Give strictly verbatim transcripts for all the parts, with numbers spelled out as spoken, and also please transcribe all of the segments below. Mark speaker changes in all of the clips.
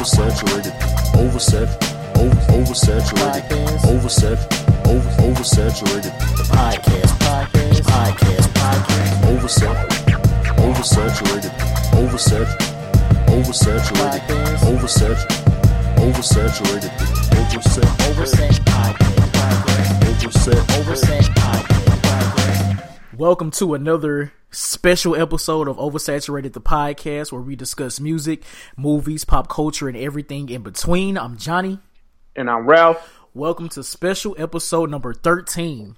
Speaker 1: oversaturated, oversat, over, oversaturated, oversat, over, oversaturated.
Speaker 2: The podcast, podcast, podcast, podcast.
Speaker 1: Oversat, oversaturated, oversat, oversaturated, oversat, oversaturated, oversat,
Speaker 2: Overset podcast, podcast.
Speaker 1: oversat,
Speaker 2: Overset podcast, podcast.
Speaker 3: Welcome to another special episode of Oversaturated, the podcast, where we discuss music, movies, pop culture, and everything in between. I'm Johnny.
Speaker 4: And I'm Ralph.
Speaker 3: Welcome to special episode number thirteen.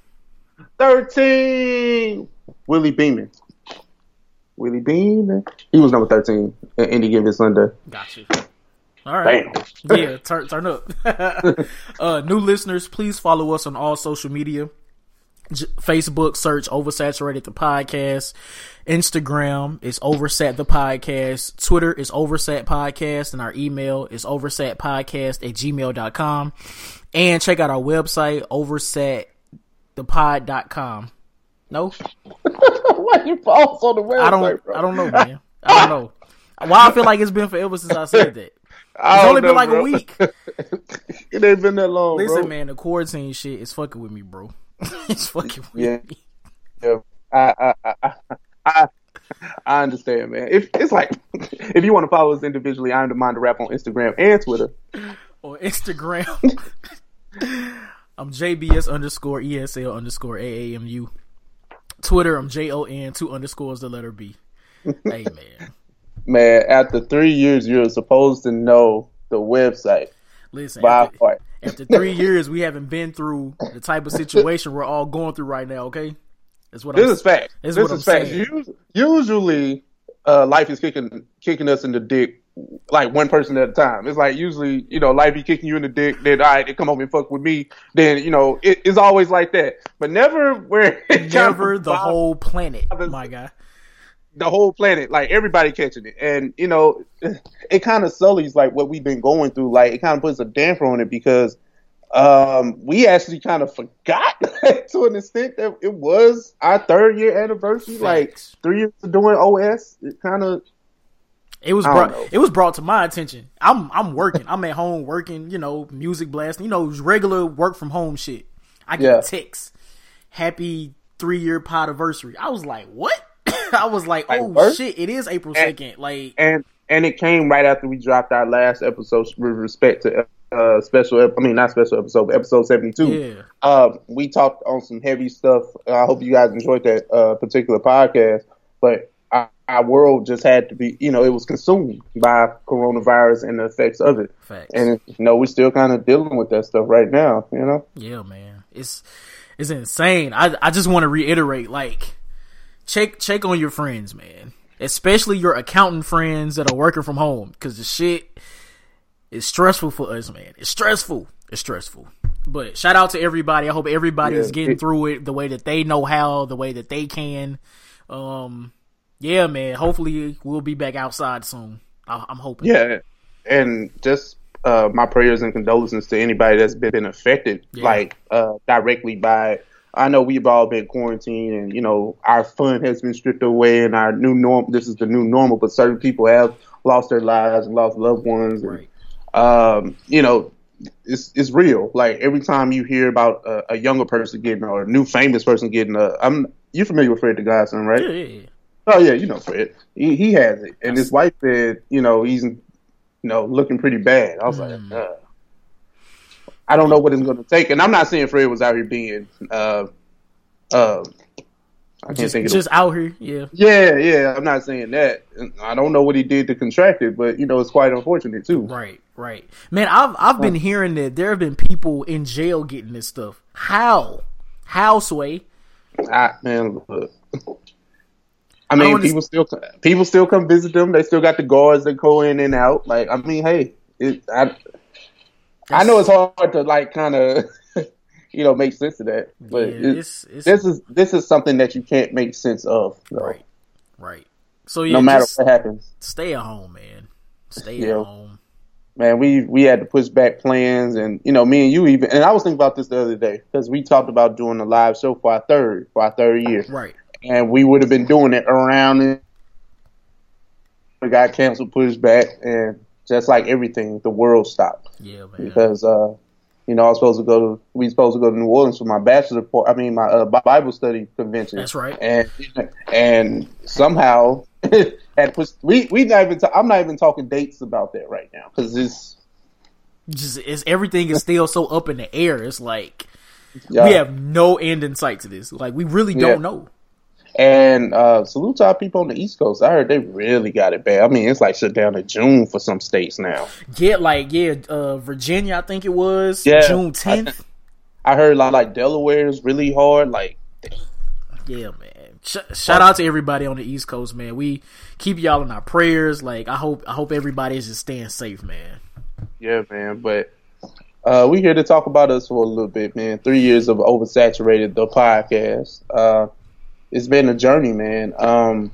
Speaker 4: thirteen! Willie Beeman. Willie Beeman. He was number thirteen at any given Sunday.
Speaker 3: Got you. All right.
Speaker 4: Bam.
Speaker 3: Yeah, turn, turn up. uh, new listeners, please follow us on all social media. J- Facebook, search Oversaturated the Podcast. Instagram is Oversat the Podcast. Twitter is Oversat Podcast. And our email is oversatpodcast at gmail dot com. And check out our website, oversat the pod dot com. No?
Speaker 4: Why you false on the website,
Speaker 3: I don't,
Speaker 4: bro?
Speaker 3: I don't know, man. I don't know. Why I feel like it's been forever since I said that.
Speaker 4: I
Speaker 3: It's
Speaker 4: don't
Speaker 3: only
Speaker 4: know,
Speaker 3: been like
Speaker 4: bro.
Speaker 3: a week.
Speaker 4: It ain't been that long,
Speaker 3: Listen,
Speaker 4: bro.
Speaker 3: man, the quarantine shit is fucking with me, bro. It's fucking with
Speaker 4: Yeah.
Speaker 3: me.
Speaker 4: Yeah. I, I, I, I, I, I understand, man. If it's like, if you want to follow us individually, I'm the Mind to Rap on Instagram and Twitter.
Speaker 3: On Instagram, I'm J B S underscore E S L underscore A A M U. Twitter, I'm J O N two underscores the letter B. Hey, man.
Speaker 4: Man, after three years, you're supposed to know the website
Speaker 3: Listen,
Speaker 4: by
Speaker 3: after,
Speaker 4: heart.
Speaker 3: after three years, we haven't been through the type of situation we're all going through right now, okay? That's what
Speaker 4: This
Speaker 3: I'm
Speaker 4: is fact.
Speaker 3: This
Speaker 4: This,
Speaker 3: is what
Speaker 4: is
Speaker 3: I'm
Speaker 4: fact.
Speaker 3: saying.
Speaker 4: Us- Usually, uh, life is kicking kicking us in the dick, like one person at a time. It's like usually, you know, life be kicking you in the dick. Then all right, they come over and fuck with me. Then you know, it, it's always like that. But never where it
Speaker 3: Never
Speaker 4: kinda
Speaker 3: the
Speaker 4: bothers
Speaker 3: whole planet,
Speaker 4: bothers-
Speaker 3: my guy.
Speaker 4: the whole planet, like everybody catching it. And you know, it kind of sullies like what we've been going through. Like it kind of puts a damper on it because um, we actually kind of forgot to an extent that it was our third year anniversary. Like
Speaker 3: Facts.
Speaker 4: three years of doing O S. It kind of
Speaker 3: It was
Speaker 4: I
Speaker 3: brought.
Speaker 4: don't know.
Speaker 3: It was brought to my attention. I'm I'm working. I'm at home working. You know, music blasting. You know, regular work from home shit. I get
Speaker 4: Yeah.
Speaker 3: a text. Happy three year podiversary. I was like, what? I was like,
Speaker 4: Like,
Speaker 3: oh
Speaker 4: what?
Speaker 3: shit! It is April
Speaker 4: And-
Speaker 3: second. Like,
Speaker 4: and and it came right after we dropped our last episode with respect to uh special. ep- I mean, not special episode, but episode seventy-two.
Speaker 3: yeah,
Speaker 4: Um, we talked on some heavy stuff. I hope you guys enjoyed that uh, particular podcast. But our, our world just had to be, you know, it was consumed by coronavirus and the effects of it.
Speaker 3: facts.
Speaker 4: And you know, we're still kind of dealing with that stuff right now. You know,
Speaker 3: Yeah, man. It's it's insane. I I just want to reiterate, like, check check on your friends, man. Especially your accountant friends that are working from home, because the shit is stressful for us, man. It's stressful. It's stressful. But shout out to everybody. I hope everybody
Speaker 4: Yeah,
Speaker 3: is getting
Speaker 4: it-
Speaker 3: through it the way that they know how, the way that they can. Um, yeah, man. Hopefully we'll be back outside soon. I, I'm hoping.
Speaker 4: yeah. And just uh, my prayers and condolences to anybody that's been affected,
Speaker 3: Yeah.
Speaker 4: like uh, directly by it. I know we've all been quarantined and, you know, our fun has been stripped away and our new norm, this is the new normal, but certain people have lost their lives and lost loved ones. And,
Speaker 3: Right.
Speaker 4: um, you know, it's it's real. Like every time you hear about a, a younger person getting or a new famous person getting a, I'm, you familiar with Fred the Godson, right?
Speaker 3: Yeah, yeah, yeah.
Speaker 4: Oh yeah, you know Fred. He, he has it. And his wife said, you know, he's, you know, looking pretty bad. I was
Speaker 3: Mm.
Speaker 4: like, uh, I don't know what it's going to take. And I'm not saying Fred was out here being, uh, uh, I can't
Speaker 3: Just,
Speaker 4: think of
Speaker 3: just out here. Yeah.
Speaker 4: it. Yeah, yeah, I'm not saying that. And I don't know what he did to contract it, but, you know, it's quite unfortunate too.
Speaker 3: Right, right. Man, I've I've been hearing that there have been people in jail getting this stuff. How? How, Sway?
Speaker 4: I, man, look. I
Speaker 3: don't
Speaker 4: mean,
Speaker 3: understand.
Speaker 4: people still people still come visit them. They still got the guards that go in and out. Like, I mean, hey, it, I I know it's hard to like kind of you know make sense of that, but
Speaker 3: Yeah,
Speaker 4: it,
Speaker 3: it's, it's
Speaker 4: this is this is something that you can't make sense of. So,
Speaker 3: right, right. So yeah,
Speaker 4: no matter
Speaker 3: just
Speaker 4: what happens,
Speaker 3: stay at home, man. Stay
Speaker 4: Yeah.
Speaker 3: at home.
Speaker 4: man, we we had to push back plans, and you know, me and you even. And I was thinking about this the other day because we talked about doing a live show for our third for our third year.
Speaker 3: Right.
Speaker 4: And we would have been doing it around it. It got canceled, pushed back, and just like everything, the world stopped.
Speaker 3: Yeah, man.
Speaker 4: Because uh, you know, I was supposed to go to we supposed to go to New Orleans for my bachelor, I mean my uh, Bible study convention.
Speaker 3: That's right.
Speaker 4: And and somehow, at we we not even ta- I'm not even talking dates about that right now because it's
Speaker 3: just it's everything is still so up in the air. It's like
Speaker 4: yeah.
Speaker 3: we have no end in sight to this. Like we really don't
Speaker 4: Yeah.
Speaker 3: know.
Speaker 4: And uh, salute to our people on the East Coast. I heard they really got it bad. I mean, it's like shut down in June for some states now.
Speaker 3: Yeah, like yeah, uh, Virginia, I think it was
Speaker 4: Yeah.
Speaker 3: June tenth.
Speaker 4: I heard like, like Delaware is really hard. Like,
Speaker 3: Yeah, man. Sh- shout out to everybody on the East Coast, man. We keep y'all in our prayers. Like I hope, I hope everybody is just staying safe, man.
Speaker 4: yeah, man. But uh, we here to talk about us for a little bit, man. Three years of Oversaturated, the podcast. Uh, it's been a journey, man. Um,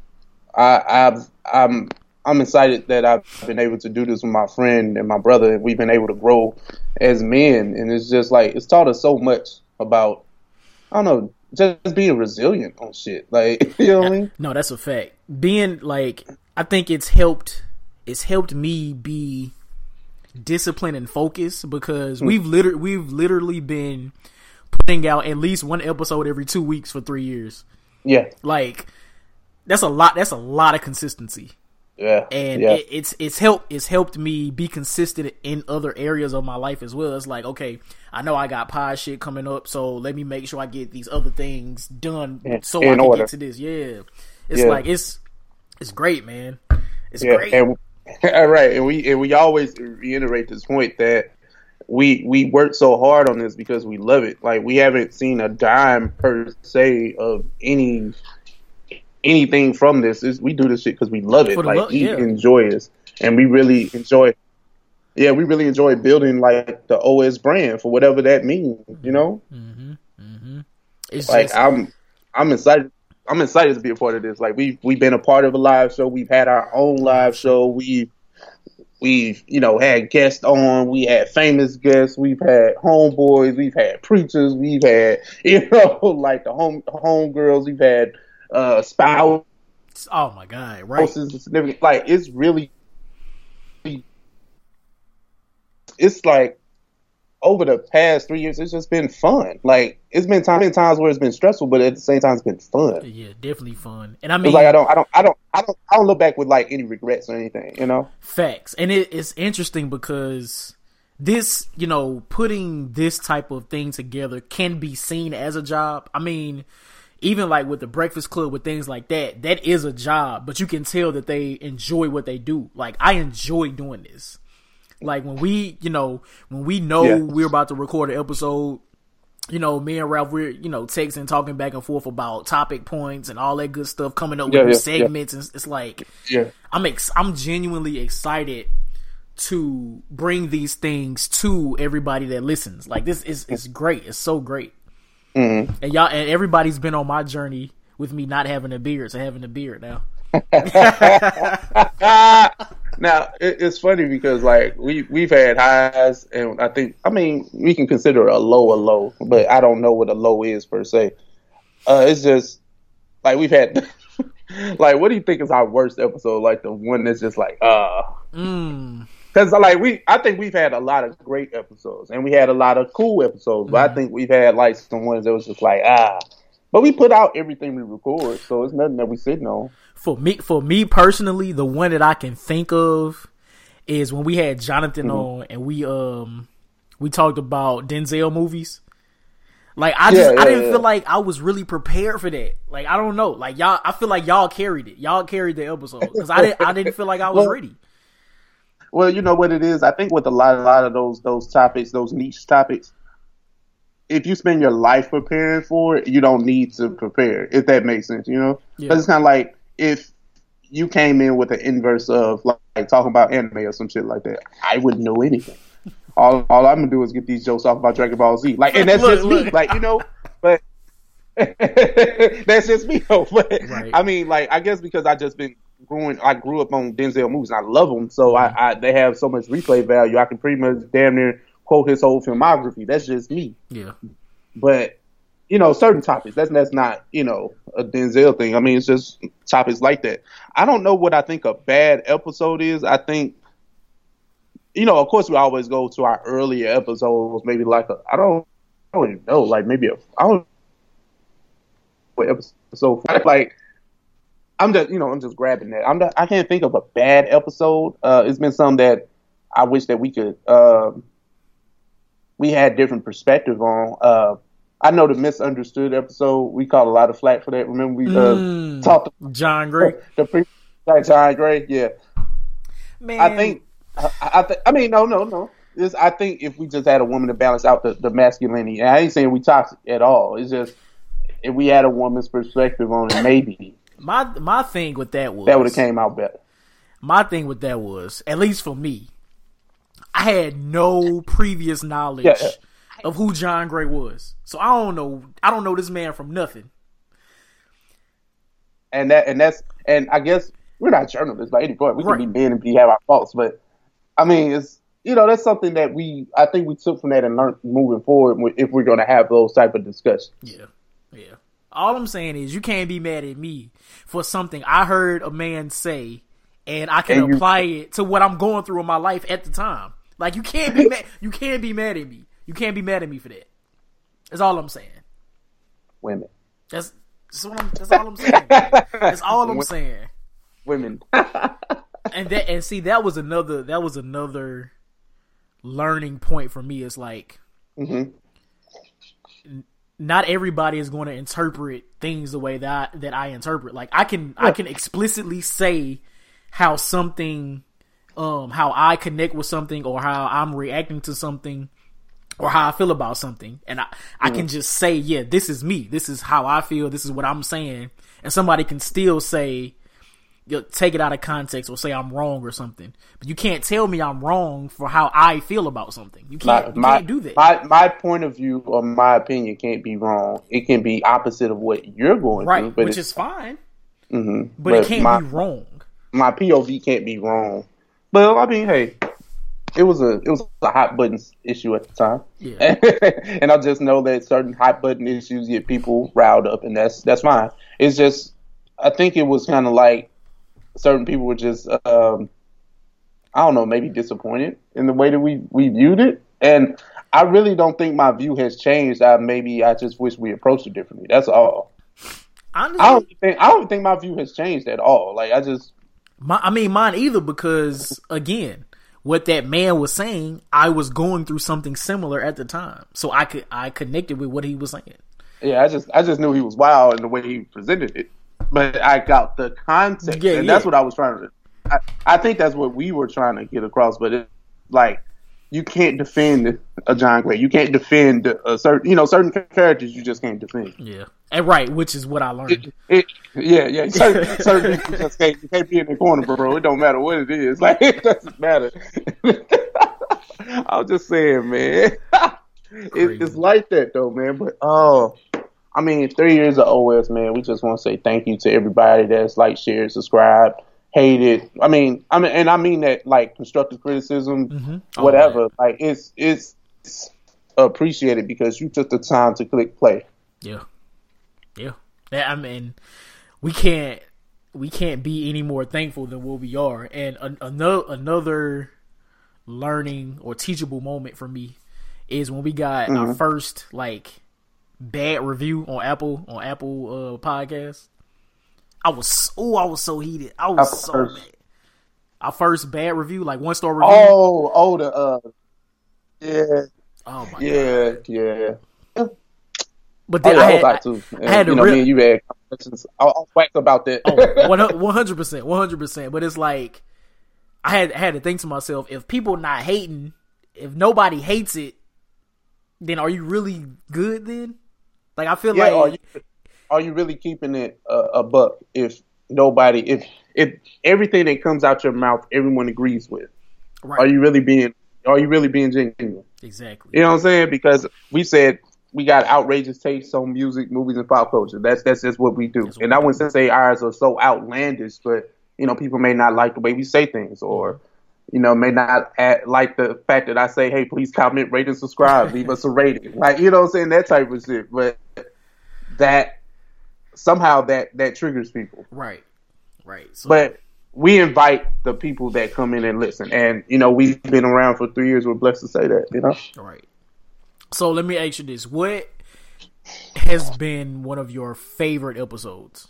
Speaker 4: I, I've, I'm, I'm excited that I've been able to do this with my friend and my brother, and we've been able to grow as men. And it's just like it's taught us so much about, I don't know, just being resilient on shit. Like, you know what I mean?
Speaker 3: No, that's a fact. Being like, I think it's helped. It's helped me be disciplined and focused because we've literally we've literally been putting out at least one episode every two weeks for three years.
Speaker 4: Yeah,
Speaker 3: Like, that's a lot. That's a lot of consistency.
Speaker 4: yeah,
Speaker 3: And
Speaker 4: yeah.
Speaker 3: it, it's it's helped it's helped me be consistent in other areas of my life as well. It's like, okay, I know I got pod shit coming up, so let me make sure I get these other things done
Speaker 4: In-
Speaker 3: so
Speaker 4: in
Speaker 3: I can
Speaker 4: order.
Speaker 3: get to this. Yeah, it's
Speaker 4: Yeah.
Speaker 3: like it's it's great, man. It's
Speaker 4: Yeah,
Speaker 3: great.
Speaker 4: and all right, and we and we always reiterate this point that we we work so hard on this because we love it. Like we haven't seen a dime per se of any anything from this. It's, we do this shit because we love it.
Speaker 3: For the
Speaker 4: Like
Speaker 3: love-
Speaker 4: we
Speaker 3: yeah.
Speaker 4: enjoy this, and we really enjoy. Yeah, we really enjoy building like the O S brand for whatever that means. You know,
Speaker 3: It's
Speaker 4: like
Speaker 3: just,
Speaker 4: I'm I'm excited. I'm excited to be a part of this. Like we've we've been a part of a live show. We've had our own live show. We've we've you know had guests on. We had famous guests. We've had homeboys. We've had preachers. We've had you know like the home homegirls. We've had uh, spouses.
Speaker 3: oh my god, right?
Speaker 4: Significant. Like it's really it's like over the past three years, it's just been fun. Like it's been time been times where it's been stressful, but at the same time, it's been fun.
Speaker 3: Yeah, definitely fun. And I
Speaker 4: It's
Speaker 3: mean,
Speaker 4: like I don't, I don't, I don't, I don't, I don't look back with like any regrets or anything. You know?
Speaker 3: facts. And it, it's interesting because this, you know, putting this type of thing together can be seen as a job. I mean, even like with the Breakfast Club, with things like that, that is a job, but you can tell that they enjoy what they do. Like, I enjoy doing this. Like, when we, you know, when we know
Speaker 4: Yeah.
Speaker 3: we're about to record an episode, you know, me and Ralph, we're, you know, texting, talking back and forth about topic points and all that good stuff, coming up with
Speaker 4: Yeah,
Speaker 3: new
Speaker 4: yeah,
Speaker 3: segments. And it's like,
Speaker 4: Yeah.
Speaker 3: I'm ex- I'm genuinely excited to bring these things to everybody that listens. Like, this is is great. It's so great.
Speaker 4: Mm-hmm.
Speaker 3: And y'all and everybody's been on my journey with me not having a beard to having a beard now.
Speaker 4: Now it, it's funny because like we we've had highs, and I think I mean we can consider a low a low, but I don't know what a low is per se. Uh, it's just like we've had. Like, what do you think is our worst episode? Like the one that's just like, uh,
Speaker 3: Mm.
Speaker 4: because like we, I think we've had a lot of great episodes, and we had a lot of cool episodes. But I think we've had like some ones that was just like, ah. But we put out everything we record, so it's nothing that we sitting on.
Speaker 3: For me, for me personally, the one that I can think of is when we had Jonathan
Speaker 4: Mm-hmm.
Speaker 3: on and we um we talked about Denzel movies. Like I just
Speaker 4: Yeah, yeah,
Speaker 3: I didn't
Speaker 4: yeah.
Speaker 3: feel like I was really prepared for that. Like I don't know. Like y'all, I feel like y'all carried it. Y'all carried the episode because I didn't I didn't feel like I was
Speaker 4: Well,
Speaker 3: ready.
Speaker 4: Well, you know what it is. I think with a lot, a lot of those those topics, those niche topics, if you spend your life preparing for it, you don't need to prepare. If that makes sense, you know.
Speaker 3: Yeah.
Speaker 4: But it's kind of like if you came in with the inverse of like, like talking about anime or some shit like that, I wouldn't know anything. All all I'm gonna do is get these jokes off about Dragon Ball Z, like, and that's
Speaker 3: Look,
Speaker 4: just me,
Speaker 3: look.
Speaker 4: like you know. But that's just me, though. But
Speaker 3: Right.
Speaker 4: I mean, like, I guess because I just been growing, I grew up on Denzel movies, and I love them, so I, I they have so much replay value. I can pretty much damn near quote his whole filmography. That's just me.
Speaker 3: Yeah.
Speaker 4: But you know, certain topics, that's that's not you know a Denzel thing. I mean, it's just topics like that. I don't know what I think a bad episode is. I think you know, of course, we always go to our earlier episodes, maybe like a, I don't, I don't even know, like maybe a, I don't, what episode, like, I'm just, you know, I'm just grabbing that. I'm not, I can't think of a bad episode. Uh, it's been some that I wish that we could, um, we had different perspective on. Uh, I know the misunderstood episode. We caught a lot of flack for that. Remember we uh,
Speaker 3: mm,
Speaker 4: talked about
Speaker 3: John Gray,
Speaker 4: the pre like John Gray. Yeah,
Speaker 3: man.
Speaker 4: I think. I, I think. I mean, no, no, no. It's, I think if we just had a woman to balance out the, the masculinity, and I ain't saying we toxic at all. It's just if we had a woman's perspective on it, maybe
Speaker 3: my my thing with that was
Speaker 4: that would have came out better.
Speaker 3: My thing with that was, at least for me, I had no previous knowledge.
Speaker 4: Yeah, yeah.
Speaker 3: Of who John Gray was. So I don't know I don't know this man from nothing.
Speaker 4: And that and that's and I guess we're not journalists by any point. We
Speaker 3: Right.
Speaker 4: can be men and be have our faults, but I mean it's you know, that's something that we I think we took from that and learned moving forward if we're gonna have those type of discussions.
Speaker 3: Yeah. Yeah. All I'm saying is you can't be mad at me for something I heard a man say and I can
Speaker 4: And you-
Speaker 3: apply it to what I'm going through in my life at the time. Like you can't be mad you can't be mad at me. You can't be mad at me for that. That's all I'm saying.
Speaker 4: Women.
Speaker 3: That's that's, what I'm, that's all I'm saying. That's all I'm saying.
Speaker 4: Women.
Speaker 3: And that and see that was another that was another learning point for me. Is like
Speaker 4: mm-hmm.
Speaker 3: n- not everybody is going to interpret things the way that I, that I interpret. Like I can I can explicitly say how something, um, how I connect with something or how I'm reacting to something. Or how I feel about something, and I, I can just say, yeah, this is me. This is how I feel. This is what I'm saying, and somebody can still say, you know, take it out of context or say I'm wrong or something. But you can't tell me I'm wrong for how I feel about something. You can't.
Speaker 4: My,
Speaker 3: you
Speaker 4: my,
Speaker 3: can't do that.
Speaker 4: My my point of view or my opinion can't be wrong. It can be opposite of what you're going
Speaker 3: right,
Speaker 4: through, but
Speaker 3: which
Speaker 4: it's,
Speaker 3: is fine.
Speaker 4: mm-hmm.
Speaker 3: But, it can't
Speaker 4: my,
Speaker 3: be wrong.
Speaker 4: My P O V can't be wrong. But I mean, hey. It was a it was a hot button issue at the time,
Speaker 3: Yeah.
Speaker 4: and I just know that certain hot button issues get people riled up, and that's that's fine. It's just I think it was kind of like certain people were just um, I don't know, maybe disappointed in the way that we, we viewed it, and I really don't think my view has changed. I maybe I just wish we approached it differently. That's all.
Speaker 3: Honestly,
Speaker 4: I don't think I don't think my view has changed at all. Like I just
Speaker 3: my, I mean, mine either because again. What that man was saying, I was going through something similar at the time, so I could I connected with what he was saying.
Speaker 4: Yeah, I just I just knew he was wild in the way he presented it, but I got the context,
Speaker 3: Yeah,
Speaker 4: and
Speaker 3: yeah.
Speaker 4: that's what I was trying to. I, I think that's what we were trying to get across, but it's like you can't defend a John Gray, you can't defend a certain you know certain characters you just can't defend.
Speaker 3: Yeah, and right, which is what I learned.
Speaker 4: It, it, yeah, yeah, certain, certain people just can't you can't be in the corner, bro. It don't matter what it is, like it doesn't matter. I was just saying, man. It, it's like that though, man. But oh, I mean, three years of O S, man. We just want to say thank you to everybody that's like, shared, subscribed, hated. I mean, I mean, and I mean that like constructive criticism,
Speaker 3: Mm-hmm. Oh,
Speaker 4: whatever.
Speaker 3: man.
Speaker 4: Like it's it's appreciated because you took the time to click play.
Speaker 3: Yeah, yeah. That, I mean, we can't we can't be any more thankful than what we are. And an, another another learning or teachable moment for me is when we got
Speaker 4: Mm-hmm.
Speaker 3: our first like bad review on Apple on Apple uh, Podcasts. I was oh I was so heated. I was
Speaker 4: Our
Speaker 3: so
Speaker 4: first-
Speaker 3: mad. Our first bad review, like one star review.
Speaker 4: Oh, oh, the uh, yeah,
Speaker 3: Oh my god!
Speaker 4: yeah, yeah.
Speaker 3: But
Speaker 4: Oh,
Speaker 3: then
Speaker 4: yeah,
Speaker 3: I
Speaker 4: I
Speaker 3: had,
Speaker 4: was out too.
Speaker 3: I had
Speaker 4: you
Speaker 3: to
Speaker 4: know,
Speaker 3: re-
Speaker 4: me and you had conversations. I was wax about that.
Speaker 3: Oh, one hundred percent, one hundred percent. But it's like I had I had to think to myself: if people not hating, if nobody hates it, then are you really good? Then, like I feel
Speaker 4: Yeah,
Speaker 3: like
Speaker 4: are you are you really keeping it a, a buck if nobody if if everything that comes out your mouth everyone agrees with?
Speaker 3: right,
Speaker 4: Are you really being are you really being genuine?
Speaker 3: exactly.
Speaker 4: You know what I'm saying? Because we said we got outrageous tastes on music, movies, and pop culture. That's that's just what we do.
Speaker 3: That's what
Speaker 4: And
Speaker 3: we
Speaker 4: I wouldn't say ours are so outlandish, but you know, people may not like the way we say things, or you know, may not add, like the fact that I say, "Hey, please comment, rate, and subscribe, leave us a rating." Like you know, what I'm saying, that type of shit. But that somehow that that triggers people.
Speaker 3: Right, right. So,
Speaker 4: But we invite the people that come in and listen. And, you know, we've been around for three years. We're blessed to say that, you know?
Speaker 3: All right. So let me ask you this. What has been one of your favorite episodes?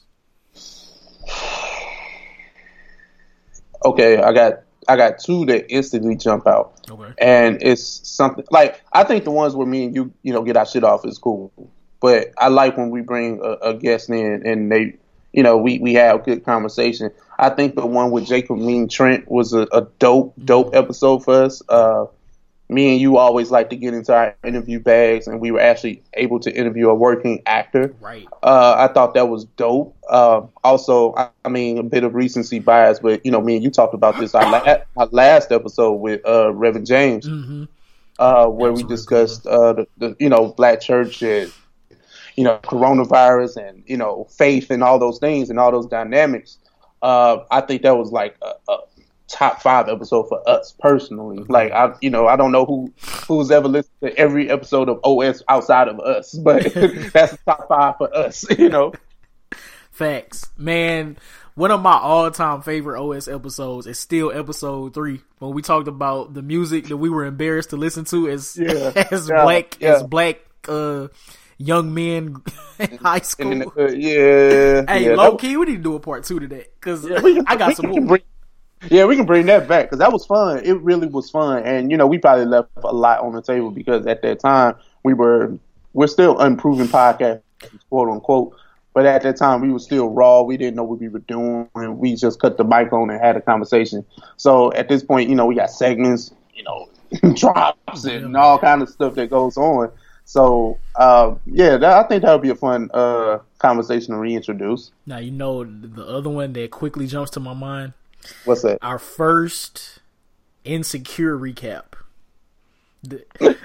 Speaker 4: Okay, I got I got two that instantly jump out.
Speaker 3: Okay.
Speaker 4: And it's something like, I think the ones where me and you, you know, get our shit off is cool. But I like when we bring a, a guest in and they, you know, we, we have good conversation. I think the one with Jacob Mean Trent was a, a dope, dope episode for us. Uh, me and you always like to get into our interview bags, and we were actually able to interview a working actor.
Speaker 3: Right.
Speaker 4: Uh, I thought that was dope. Uh, also, I, I mean, a bit of recency bias, but, you know, me and you talked about this our, la- our last episode with uh, Reverend James, mm-hmm. uh, where we discussed, uh, the, the, you know, Black church and, you know, coronavirus and, you know, faith and all those things and all those dynamics. Uh, I think that was like a, a top five episode for us personally. Like, I, you know, I don't know who who's ever listened to every episode of O S outside of us, but that's the top five for us, you know.
Speaker 3: Facts. Man, one of my all-time favorite O S episodes is still episode three, when we talked about the music that we were embarrassed to listen to as,
Speaker 4: yeah.
Speaker 3: as
Speaker 4: yeah.
Speaker 3: black,
Speaker 4: yeah.
Speaker 3: as black, uh, young men in high school.
Speaker 4: And, uh, yeah.
Speaker 3: Hey,
Speaker 4: yeah,
Speaker 3: low
Speaker 4: that,
Speaker 3: key, we need to do a part two to that, because
Speaker 4: yeah, can,
Speaker 3: I got some more.
Speaker 4: Bring, yeah, we can bring that back, because that was fun. It really was fun. And, you know, we probably left a lot on the table, because at that time, we were, we're still unproven podcast, quote unquote. But at that time, we were still raw. We didn't know what we were doing. And we just cut the mic on and had a conversation. So at this point, you know, we got segments, you know, drops and all kind of stuff that goes on. So, uh, yeah, that, I think that would be a fun uh, conversation to reintroduce.
Speaker 3: Now, you know, the other one that quickly jumps to my mind.
Speaker 4: What's that?
Speaker 3: Our first Insecure recap. The-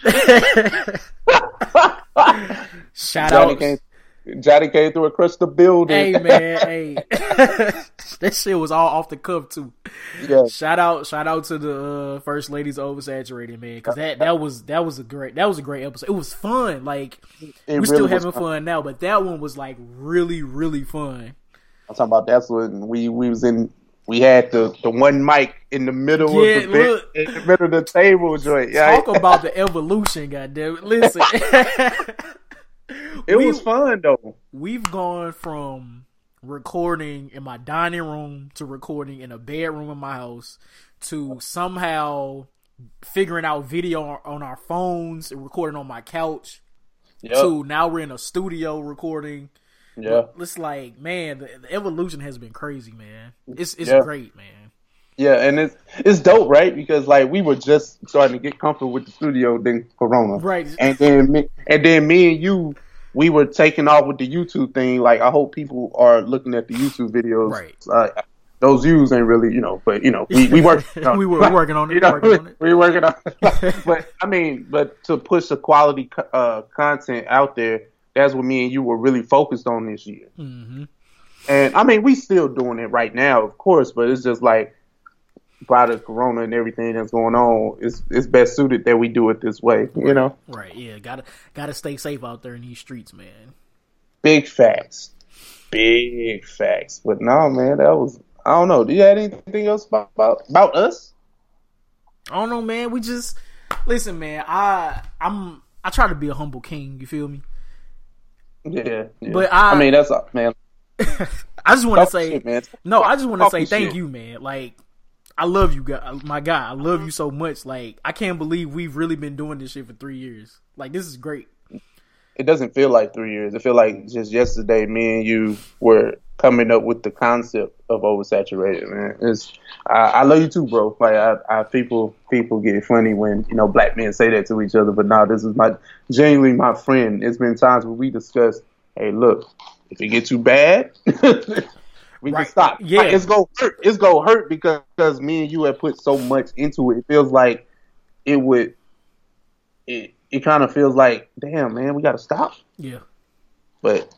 Speaker 3: Shout
Speaker 4: Johnny
Speaker 3: out.
Speaker 4: Came, Johnny came through across the building.
Speaker 3: Hey, man, hey. That shit was all off the cuff, too.
Speaker 4: Yeah.
Speaker 3: Shout out, shout out to the uh, First Ladies of Oversaturated, man, because that, that was that was a great that was a great episode. It was fun. Like,
Speaker 4: It
Speaker 3: we're
Speaker 4: really
Speaker 3: still
Speaker 4: was
Speaker 3: having
Speaker 4: fun.
Speaker 3: fun now, but that one was like really, really fun.
Speaker 4: I'm talking about that's when we, we was in. We had the, the one mic in the middle
Speaker 3: Yeah,
Speaker 4: of the bed,
Speaker 3: look.
Speaker 4: in the middle of the table joint. Yeah,
Speaker 3: Talk about the evolution, goddammit. Listen.
Speaker 4: it
Speaker 3: we-
Speaker 4: was fun though.
Speaker 3: We've gone from recording in my dining room to recording in a bedroom in my house to somehow figuring out video on our phones and recording on my couch
Speaker 4: Yep.
Speaker 3: to now we're in a studio recording.
Speaker 4: Yeah,
Speaker 3: But it's like, man, the, the evolution has been crazy, man. It's it's
Speaker 4: Yeah.
Speaker 3: great, man.
Speaker 4: yeah, and it's it's dope, right? Because like we were just starting to get comfortable with the studio, then Corona,
Speaker 3: Right.
Speaker 4: And then me, and then me and you, we were taking off with the YouTube thing. Like I hope people are looking at the YouTube videos.
Speaker 3: Right.
Speaker 4: Uh, those views ain't really, you know, but you know, we we work.
Speaker 3: We were working on it,
Speaker 4: You know,
Speaker 3: working on it.
Speaker 4: we working on it. But I mean, but to push the quality uh, content out there, that's what me and you were really focused on this year.
Speaker 3: Mm-hmm.
Speaker 4: And I mean, we still doing it right now, of course, but it's just like by the Corona and everything that's going on, it's it's best suited that we do it this way, you know.
Speaker 3: Right, yeah, gotta gotta stay safe out there in these streets, man.
Speaker 4: Big facts, big facts. But no, man, that was I don't know. Do you have anything else about about, about us?
Speaker 3: I don't know, man. We just listen, man. I I'm I try to be a humble king. You feel me?
Speaker 4: Yeah, yeah.
Speaker 3: But I-
Speaker 4: I mean, that's uh, man.
Speaker 3: I just want to
Speaker 4: Talk
Speaker 3: say,
Speaker 4: shit, man.
Speaker 3: no. I just want to
Speaker 4: Talk
Speaker 3: say
Speaker 4: your
Speaker 3: thank
Speaker 4: shit.
Speaker 3: you, man. Like, I love you, guy, my guy. I love you so much. Like, I can't believe we've really been doing this shit for three years. Like, this is great.
Speaker 4: It doesn't feel like three years. It feel like just yesterday, me and you were coming up with the concept of Oversaturated, man. It's I, I love you too, bro. Like I, I people people get funny when you know black men say that to each other, but now this is my genuinely my friend. It's been times where we discuss, hey, look, if it get too bad, we
Speaker 3: Right.
Speaker 4: can stop.
Speaker 3: Yeah.
Speaker 4: Like, it's gonna hurt. It's gonna hurt because, because me and you have put so much into it. It feels like it would. It it kind of feels like, damn, man, we gotta stop.
Speaker 3: Yeah.
Speaker 4: But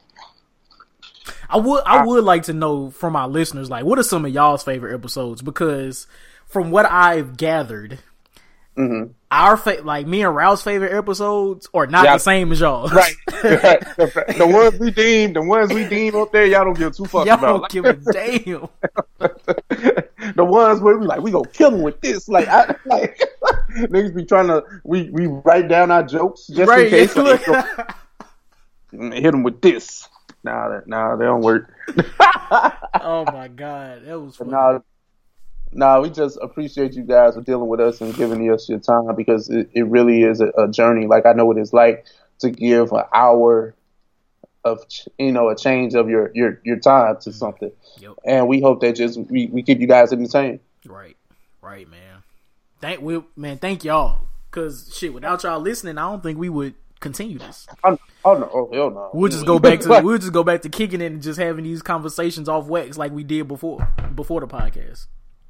Speaker 3: I would I would like to know from our listeners, like, what are some of y'all's favorite episodes? Because from what I've gathered,
Speaker 4: mm-hmm.
Speaker 3: our fa- like me and Ralph's favorite episodes are not
Speaker 4: Yeah.
Speaker 3: the same as y'all.
Speaker 4: right, right. The, the ones we deem, the ones we deem up there, y'all don't give two fucks
Speaker 3: Y'all
Speaker 4: about.
Speaker 3: don't give a damn.
Speaker 4: the ones where we like we gonna kill him with this. Like, I, like niggas be trying to we we write down our jokes just
Speaker 3: Right,
Speaker 4: in case.
Speaker 3: yeah,
Speaker 4: Like,
Speaker 3: look.
Speaker 4: hit them with this. Nah, that nah, they don't work.
Speaker 3: Oh my god, that was funny.
Speaker 4: Nah, nah, we just appreciate you guys for dealing with us and giving us your time because it, it really is a, a journey. Like I know what it's like to give an hour of you know a change of your your your time to something,
Speaker 3: Yep.
Speaker 4: and we hope that just we, we keep you guys entertained.
Speaker 3: Right, right, man. Thank we man, thank y'all. Cause shit, without y'all listening, I don't think we would continue this.
Speaker 4: Oh, oh no, oh hell no.
Speaker 3: We'll just go back to we'll just go back to kicking it and just having these conversations off wax like we did before before the podcast.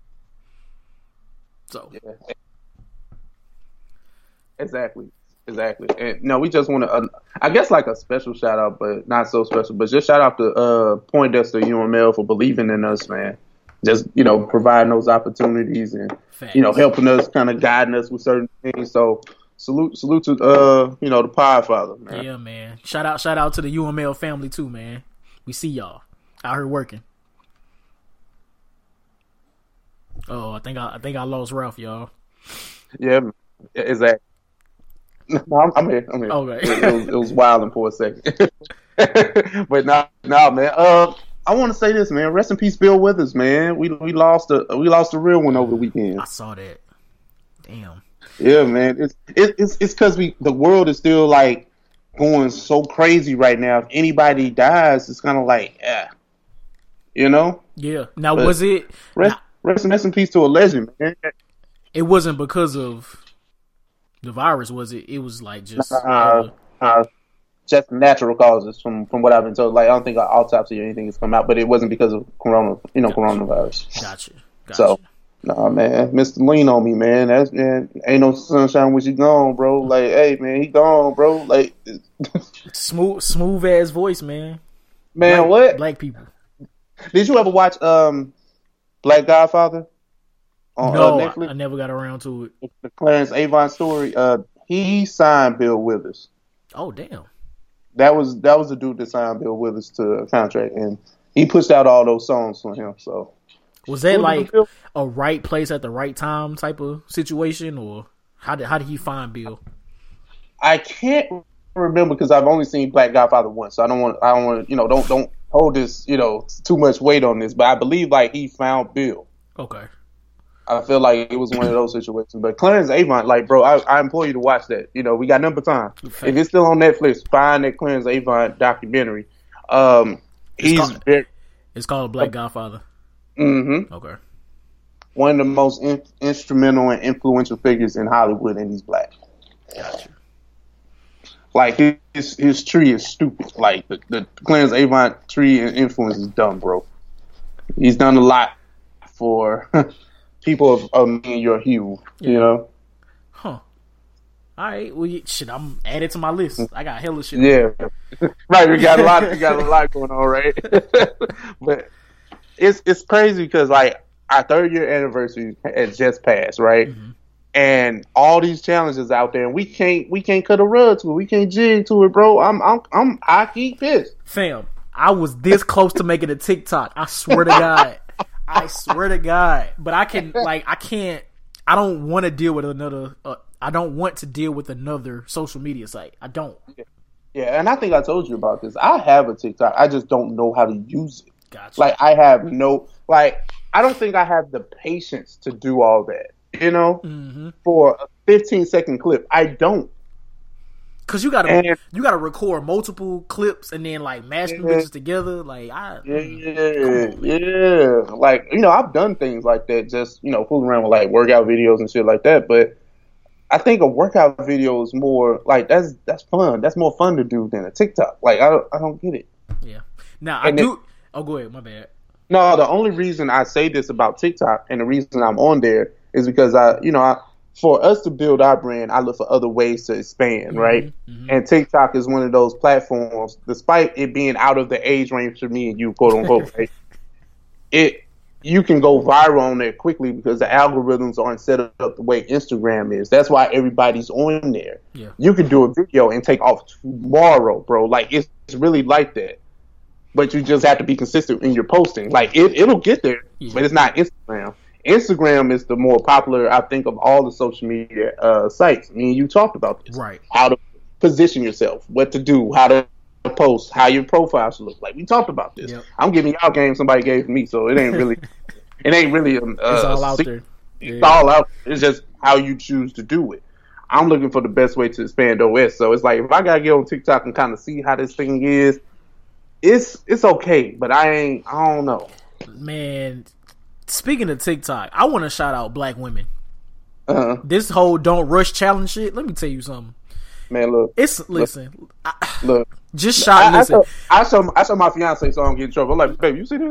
Speaker 3: So
Speaker 4: Yeah. Exactly, exactly. And no, we just want to, uh, I guess, like a special shout out, but not so special. But just shout out to uh, Poindexter U M L for believing in us, man. Just you know, providing those opportunities and
Speaker 3: Facts.
Speaker 4: you know, helping us, kind of guiding us with certain things. So salute, salute to uh, you know, the Podfather, man.
Speaker 3: yeah, man. Shout out, shout out to the U M L family too, man. We see y'all out here working. Oh, I think I, I think I lost Ralph, y'all.
Speaker 4: Yeah, exactly. No, I'm, I'm here. I'm here.
Speaker 3: Okay.
Speaker 4: It, it was, it was wilding for a second, but now, now, man. Uh, I want to say this, man. Rest in peace, Bill Withers, man. We we lost a we lost a real one over the weekend.
Speaker 3: I saw that. Damn.
Speaker 4: Yeah, man. It's it, it's it's because we the world is still like going so crazy right now. If anybody dies, it's kind of like, yeah, you know.
Speaker 3: Yeah. Now
Speaker 4: But-
Speaker 3: was it?
Speaker 4: Rest, rest, rest in peace to a legend, man.
Speaker 3: It wasn't because of the virus, was it? It was like just.
Speaker 4: Uh, uh, just natural causes, from from what I've been told. Like I don't think an autopsy or anything has come out, but it wasn't because of corona, you know, coronavirus.
Speaker 3: Gotcha. Gotcha.
Speaker 4: So, nah, man, Mister Lean on me, man. That's man, ain't no sunshine when she gone, bro. Like, hey, man, he gone, bro. Like,
Speaker 3: smooth, smooth ass voice, man.
Speaker 4: man,
Speaker 3: Black,
Speaker 4: what?
Speaker 3: Black people.
Speaker 4: Did you ever watch um Black Godfather on
Speaker 3: No,
Speaker 4: uh,
Speaker 3: I,
Speaker 4: Netflix?
Speaker 3: I never got around to it.
Speaker 4: The Clarence Avon story. Uh, he signed Bill Withers.
Speaker 3: Oh damn.
Speaker 4: That was that was the dude that signed Bill Withers to a contract, and he pushed out all those songs for him. So,
Speaker 3: Was that
Speaker 4: Who did
Speaker 3: like
Speaker 4: Bill-
Speaker 3: a right place at the right time type of situation, or how did how did he find Bill?
Speaker 4: I can't remember because I've only seen Black Godfather once, so I don't want I don't want you know don't don't hold this you know too much weight on this, but I believe like he found Bill.
Speaker 3: Okay.
Speaker 4: I feel like it was one of those situations. But Clarence Avon, like bro, I, I implore you to watch that. You know, we got number time. If it's still on Netflix, find that Clarence Avon documentary. Um, he's
Speaker 3: called-
Speaker 4: very,
Speaker 3: It's called Black Godfather.
Speaker 4: mhm,
Speaker 3: Okay.
Speaker 4: one of the most in, instrumental and influential figures in Hollywood, and he's black.
Speaker 3: Gotcha.
Speaker 4: Like his his tree is stupid. Like the, the Clarence Avon tree and influence is dumb, bro. He's done a lot for people of, of me and your hue, you know.
Speaker 3: Huh. All right. Well, you- shit. I'm added to my list. I got hella shit.
Speaker 4: Yeah, right. We got a lot. We got a lot going on, right? But it's it's crazy because like our third year anniversary has just passed, right?
Speaker 3: Mm-hmm.
Speaker 4: And all these challenges out there, and we can't we can't cut a rug to it. We can't jig to it, bro. I'm I'm I'm I keep pissed.
Speaker 3: Fam, I was this close to making a TikTok. I swear to God. I swear to God. But I can, like, I can't, I don't want to deal with another, uh, I don't want to deal with another social media site. I don't.
Speaker 4: Yeah, and I think I told you about this. I have a TikTok. I just don't know how to use it.
Speaker 3: Gotcha.
Speaker 4: Like, I have no, like, I don't think I have the patience to do all that, you know,
Speaker 3: Mm-hmm.
Speaker 4: for a fifteen second clip. I don't.
Speaker 3: Cause you gotta,
Speaker 4: And-
Speaker 3: you gotta record multiple clips and then like mash them
Speaker 4: Yeah.
Speaker 3: bitches together. Like, I,
Speaker 4: Yeah,
Speaker 3: mm,
Speaker 4: yeah. Like, you know, I've done things like that, just, you know, fooling around with like workout videos and shit like that. But I think a workout video is more like that's that's fun. That's more fun to do than a TikTok. Like, I don't, I don't get it.
Speaker 3: yeah. Now I
Speaker 4: And
Speaker 3: do, oh, go ahead. My bad.
Speaker 4: No, the only reason I say this about TikTok and the reason I'm on there is because I, you know, I, for us to build our brand, I look for other ways to expand, right?
Speaker 3: mhm.
Speaker 4: And TikTok is one of those platforms, despite it being out of the age range for me and you, quote unquote, right? It you can go viral on there quickly because the algorithms aren't set up the way Instagram is. That's why everybody's on there.
Speaker 3: Yeah.
Speaker 4: You can do a video and take off tomorrow, bro. Like it's, it's really like that. But you just have to be consistent in your posting. Like it, it'll get there,
Speaker 3: Yeah.
Speaker 4: but it's not Instagram. Instagram is the more popular, I think, of all the social media uh, sites. I mean, you talked about this,
Speaker 3: Right?
Speaker 4: How to position yourself, what to do, how to post, how your profile should look like. We talked about this.
Speaker 3: Yep.
Speaker 4: I'm giving y'all game somebody gave me, so it ain't really, it ain't really. Um, uh,
Speaker 3: It's all out
Speaker 4: secret.
Speaker 3: there.
Speaker 4: It's
Speaker 3: Yeah.
Speaker 4: all out. It's just how you choose to do it. I'm looking for the best way to expand O S. So it's like if I gotta get on TikTok and kind of see how this thing is, it's it's okay. But I ain't. I don't know.
Speaker 3: Man, speaking of TikTok, I want to shout out black women.
Speaker 4: Uh-huh.
Speaker 3: This whole "don't rush" challenge shit. Let me tell you something.
Speaker 4: Man, look,
Speaker 3: It's listen. I,
Speaker 4: look.
Speaker 3: just shot.
Speaker 4: I, I,
Speaker 3: Listen.
Speaker 4: show, I show I show my fiance so I don't get in trouble. I'm like, babe, you see this?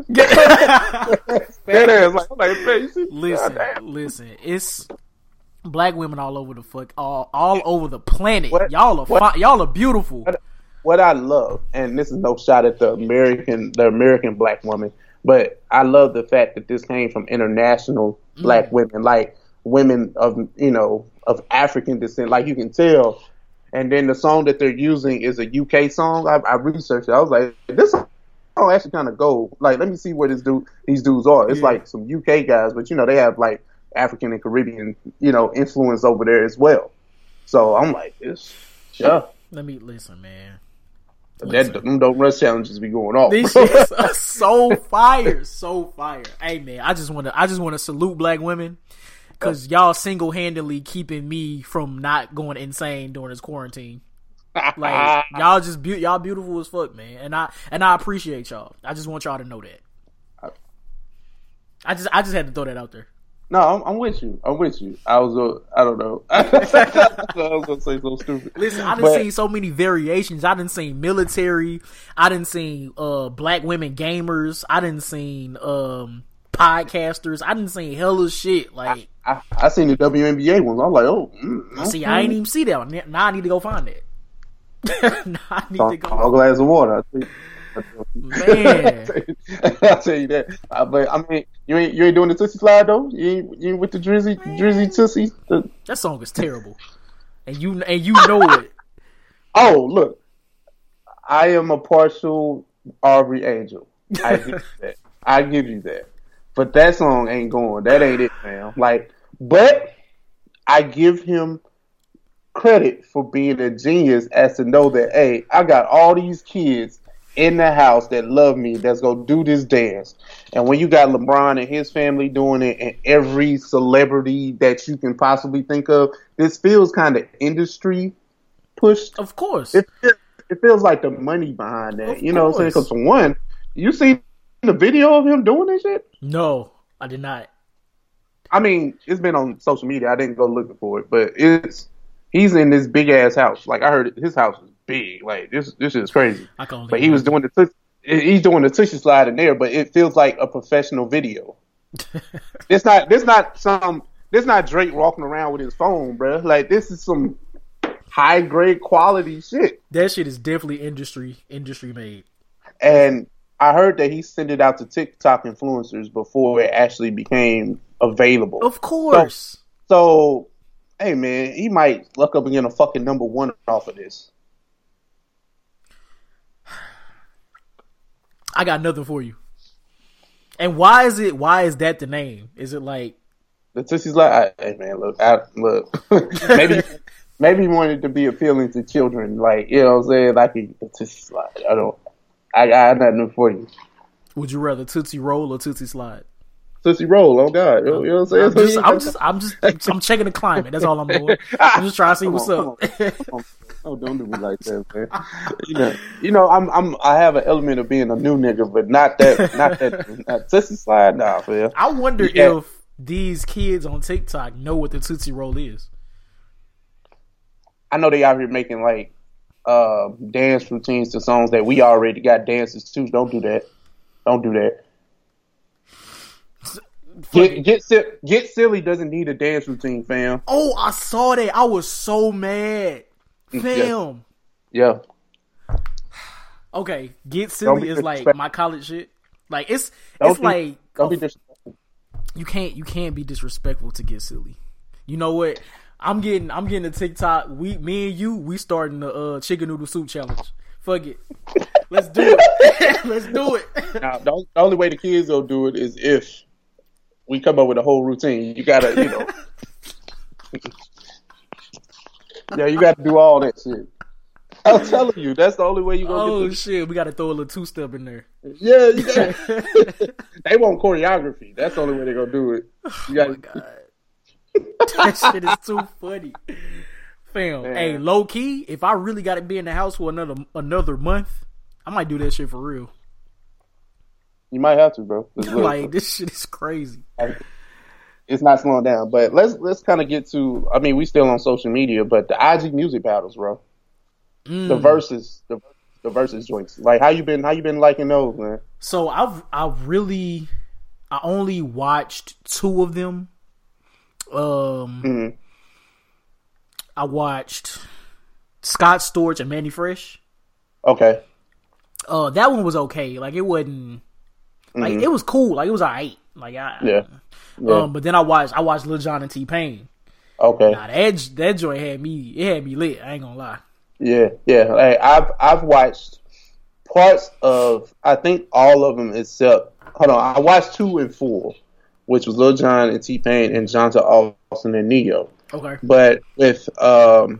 Speaker 4: That ass, like, I'm like, babe, you see?
Speaker 3: Listen,
Speaker 4: Goddamn.
Speaker 3: listen. It's black women all over the fuck, all all over the planet.
Speaker 4: What-
Speaker 3: Y'all are
Speaker 4: what-
Speaker 3: fi- y'all are beautiful.
Speaker 4: What I love, and this is no shot at the American, the American black woman, but I love the fact that this came from international black women, like women of you know of African descent, like you can tell. And then the song that they're using is a U K song. I, I researched it. I was like, this song actually kind of go. Like, let me see where this dude, these dudes are. It's
Speaker 3: Yeah.
Speaker 4: like some U K guys, but you know they have like African and Caribbean, you know, influence over there as well. So I'm like, it's yeah.
Speaker 3: Let me listen, man.
Speaker 4: That them don't rush challenges be going off.
Speaker 3: These shits are so fire, so fire. Hey man, I just want to, I just want to salute black women because y'all single handedly keeping me from not going insane during this quarantine. Like y'all just be- y'all beautiful as fuck, man, and I and I appreciate y'all. I just want y'all to know that. I just I just had to throw that out there.
Speaker 4: No, I'm, I'm with you. I'm with you. I was, uh, I don't know. I was gonna say so stupid.
Speaker 3: Listen, I done
Speaker 4: But-
Speaker 3: seen so many variations. I done seen military. I done seen uh, black women gamers. I done seen um, podcasters. I done seen hella shit. Like,
Speaker 4: I, I seen the W N B A ones. I'm like, oh, mm,
Speaker 3: see, I ain't even see that one. Now I need to go find it. now I need to
Speaker 4: a
Speaker 3: go.
Speaker 4: glass of water. I think.
Speaker 3: Man,
Speaker 4: I'll tell you that. Uh, but I mean, you ain't you ain't doing the Tootsie slide though. You ain't, you ain't with the Drizzy Drizzy Tootsie. The,
Speaker 3: that song is terrible, and you and you know it.
Speaker 4: oh, look, I am a partial Aubrey Angel. I give you that. I give you that. But that song ain't going. That ain't it, man. Like, but I give him credit for being a genius as to know that, hey, I got all these kids in the house that love me that's gonna do this dance. And when you got LeBron and his family doing it and every celebrity that you can possibly think of, this feels kind of industry pushed.
Speaker 3: Of course,
Speaker 4: It, it feels like the money behind that.
Speaker 3: Of
Speaker 4: you know what I'm saying?
Speaker 3: course.
Speaker 4: Because for one, you seen the video of him doing this shit?
Speaker 3: no, I did not.
Speaker 4: I mean, it's been on social media. I didn't go looking for it, but it's he's in this big ass house. Like I heard his house is big. Like this this is crazy.
Speaker 3: I can only
Speaker 4: But he was doing the tush- he's doing the tushy slide in there, but it feels like a professional video. It's not this not some this not Drake walking around with his phone, bro. Like this is some high grade quality shit.
Speaker 3: that shit is definitely industry industry made.
Speaker 4: And I heard that he sent it out to TikTok influencers before it actually became available.
Speaker 3: Of course.
Speaker 4: So, hey man, he might luck up and get a fucking number one off of this.
Speaker 3: I got nothing for you. And why is it? Why is that the name? Is it like?
Speaker 4: The Tootsie's like, I, hey man, look, I, look, maybe, maybe he wanted to be appealing to children, like you know what I'm saying, like the Tootsie slide. I don't, I, I got nothing for you.
Speaker 3: Would you rather Tootsie Roll or Tootsie Slide?
Speaker 4: Tootsie Roll, oh god, you know, you know what I'm
Speaker 3: I'm
Speaker 4: saying?
Speaker 3: just, I'm just, I'm just, I'm checking the climate. That's all I'm doing. I'm just trying to see
Speaker 4: Come
Speaker 3: what's
Speaker 4: on,
Speaker 3: up.
Speaker 4: come on, come on. Oh, don't do me like that, man. You know, you know, I'm, I'm, I have an element of being a new nigga, but not that, not that, not Tootsie slide, nah, man.
Speaker 3: I wonder
Speaker 4: Yeah.
Speaker 3: if these kids on TikTok know what the Tootsie Roll is.
Speaker 4: I know they out here making like uh, dance routines to songs that we already got dances to. Don't do that. Don't do that. Get get si- get silly doesn't need a dance routine, fam.
Speaker 3: Oh, I saw that. I was so mad, fam.
Speaker 4: Yeah.
Speaker 3: Okay, Get
Speaker 4: Don't
Speaker 3: Silly
Speaker 4: be
Speaker 3: is like
Speaker 4: disrespectful.
Speaker 3: my college shit. Like it's,
Speaker 4: Don't
Speaker 3: it's
Speaker 4: be,
Speaker 3: like
Speaker 4: don't be disrespectful.
Speaker 3: you can't you can't be disrespectful to Get Silly. You know what? I'm getting I'm getting a TikTok. We me and you we starting the uh, chicken noodle soup challenge. Fuck it, let's do it. Let's do it.
Speaker 4: Now, the, the only way the kids gonna do it is if we come up with a whole routine. You gotta, you know, yeah, you got to do all that shit. I'm telling you, that's the only way you gonna
Speaker 3: oh,
Speaker 4: get. The...
Speaker 3: shit, we got to throw a little two step in there.
Speaker 4: Yeah, you got. They want choreography. That's the only way they're gonna do it. You gotta...
Speaker 3: Oh my god, that shit is too funny, fam. Man. Hey, low key, if I really got to be in the house for another another month, I might do that shit for real.
Speaker 4: You might have to, bro.
Speaker 3: Like this shit is crazy.
Speaker 4: It's not slowing down. But let's let's kind of get to. I mean, we still on social media, but the I G music battles, bro. Mm. The verses, the the verses joints. Like how you been? How you been liking those, man?
Speaker 3: So I've I really I only watched two of them. Um, mm-hmm. I watched Scott Storch and Mannie Fresh.
Speaker 4: Okay.
Speaker 3: Uh, that one was okay. Like it wasn't. Like mm-hmm. it was cool. Like it was alright. Like I.
Speaker 4: Yeah. yeah.
Speaker 3: Um, but then I watched I watched Lil Jon and T-Pain.
Speaker 4: Okay.
Speaker 3: Nah, that that joint had me. It had me lit. I ain't gonna lie.
Speaker 4: Yeah, yeah. Hey, I've I've watched parts of I think all of them except hold on. I watched two and four, which was Lil Jon and T-Pain and Jonta Austin and Neo.
Speaker 3: Okay.
Speaker 4: But with um,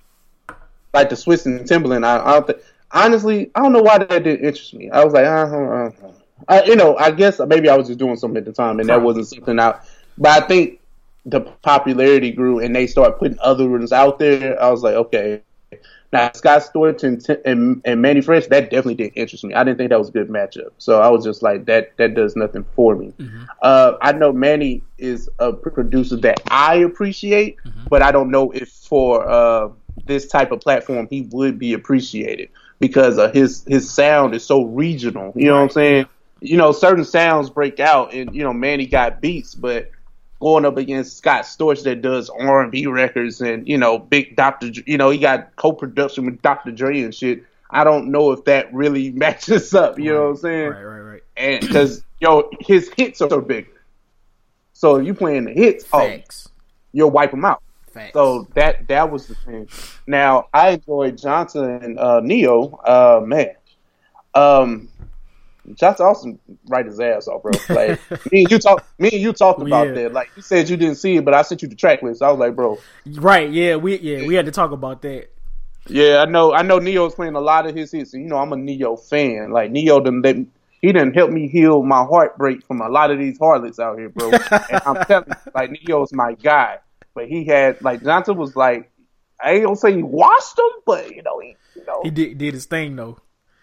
Speaker 4: like the Swiss and Timbaland, I, I don't think honestly I don't know why that didn't interest me. I was like, uh, uh, uh. I, you know, I guess maybe I was just doing something at the time and that wasn't something out. But I think the popularity grew and they started putting other ones out there. I was like, okay. Now, Scott Storch and, and and Mannie Fresh, that definitely didn't interest me. I didn't think that was a good matchup. So I was just like, that that does nothing for me. Mm-hmm. Uh, I know Mannie is a producer that I appreciate, mm-hmm. but I don't know if for uh, this type of platform he would be appreciated because uh, his, his sound is so regional. You know what I'm saying? You know, certain sounds break out and, you know, Mannie got beats, but going up against Scott Storch that does R and B records and, you know, big Doctor you know, he got co-production with Doctor Dre and shit. I don't know if that really matches up, you right, know what I'm saying?
Speaker 3: Right, right, right.
Speaker 4: And because, yo, his hits are so big. So if you playing the hits,
Speaker 3: Facts.
Speaker 4: oh, you'll wipe them out.
Speaker 3: Facts.
Speaker 4: So that that was the thing. Now, I enjoyed Johnson and uh, Neo. Uh, man. Um... Jonta Austin write his ass off, bro. Like me and you talk, me and you talked about
Speaker 3: yeah.
Speaker 4: that. Like you said you didn't see it, but I sent you the track list. I was like, bro,
Speaker 3: right? Yeah, we yeah we had to talk about that.
Speaker 4: Yeah, I know. I know Neo's playing a lot of his hits. And, you know, I'm a Neo fan. Like Neo, done they, he done helped me heal my heartbreak from a lot of these harlots out here, bro. And I'm telling you, like Neo's my guy. But he had like Jonta was like, I ain't gonna say he washed him, but you know he, you know,
Speaker 3: he did did his thing though.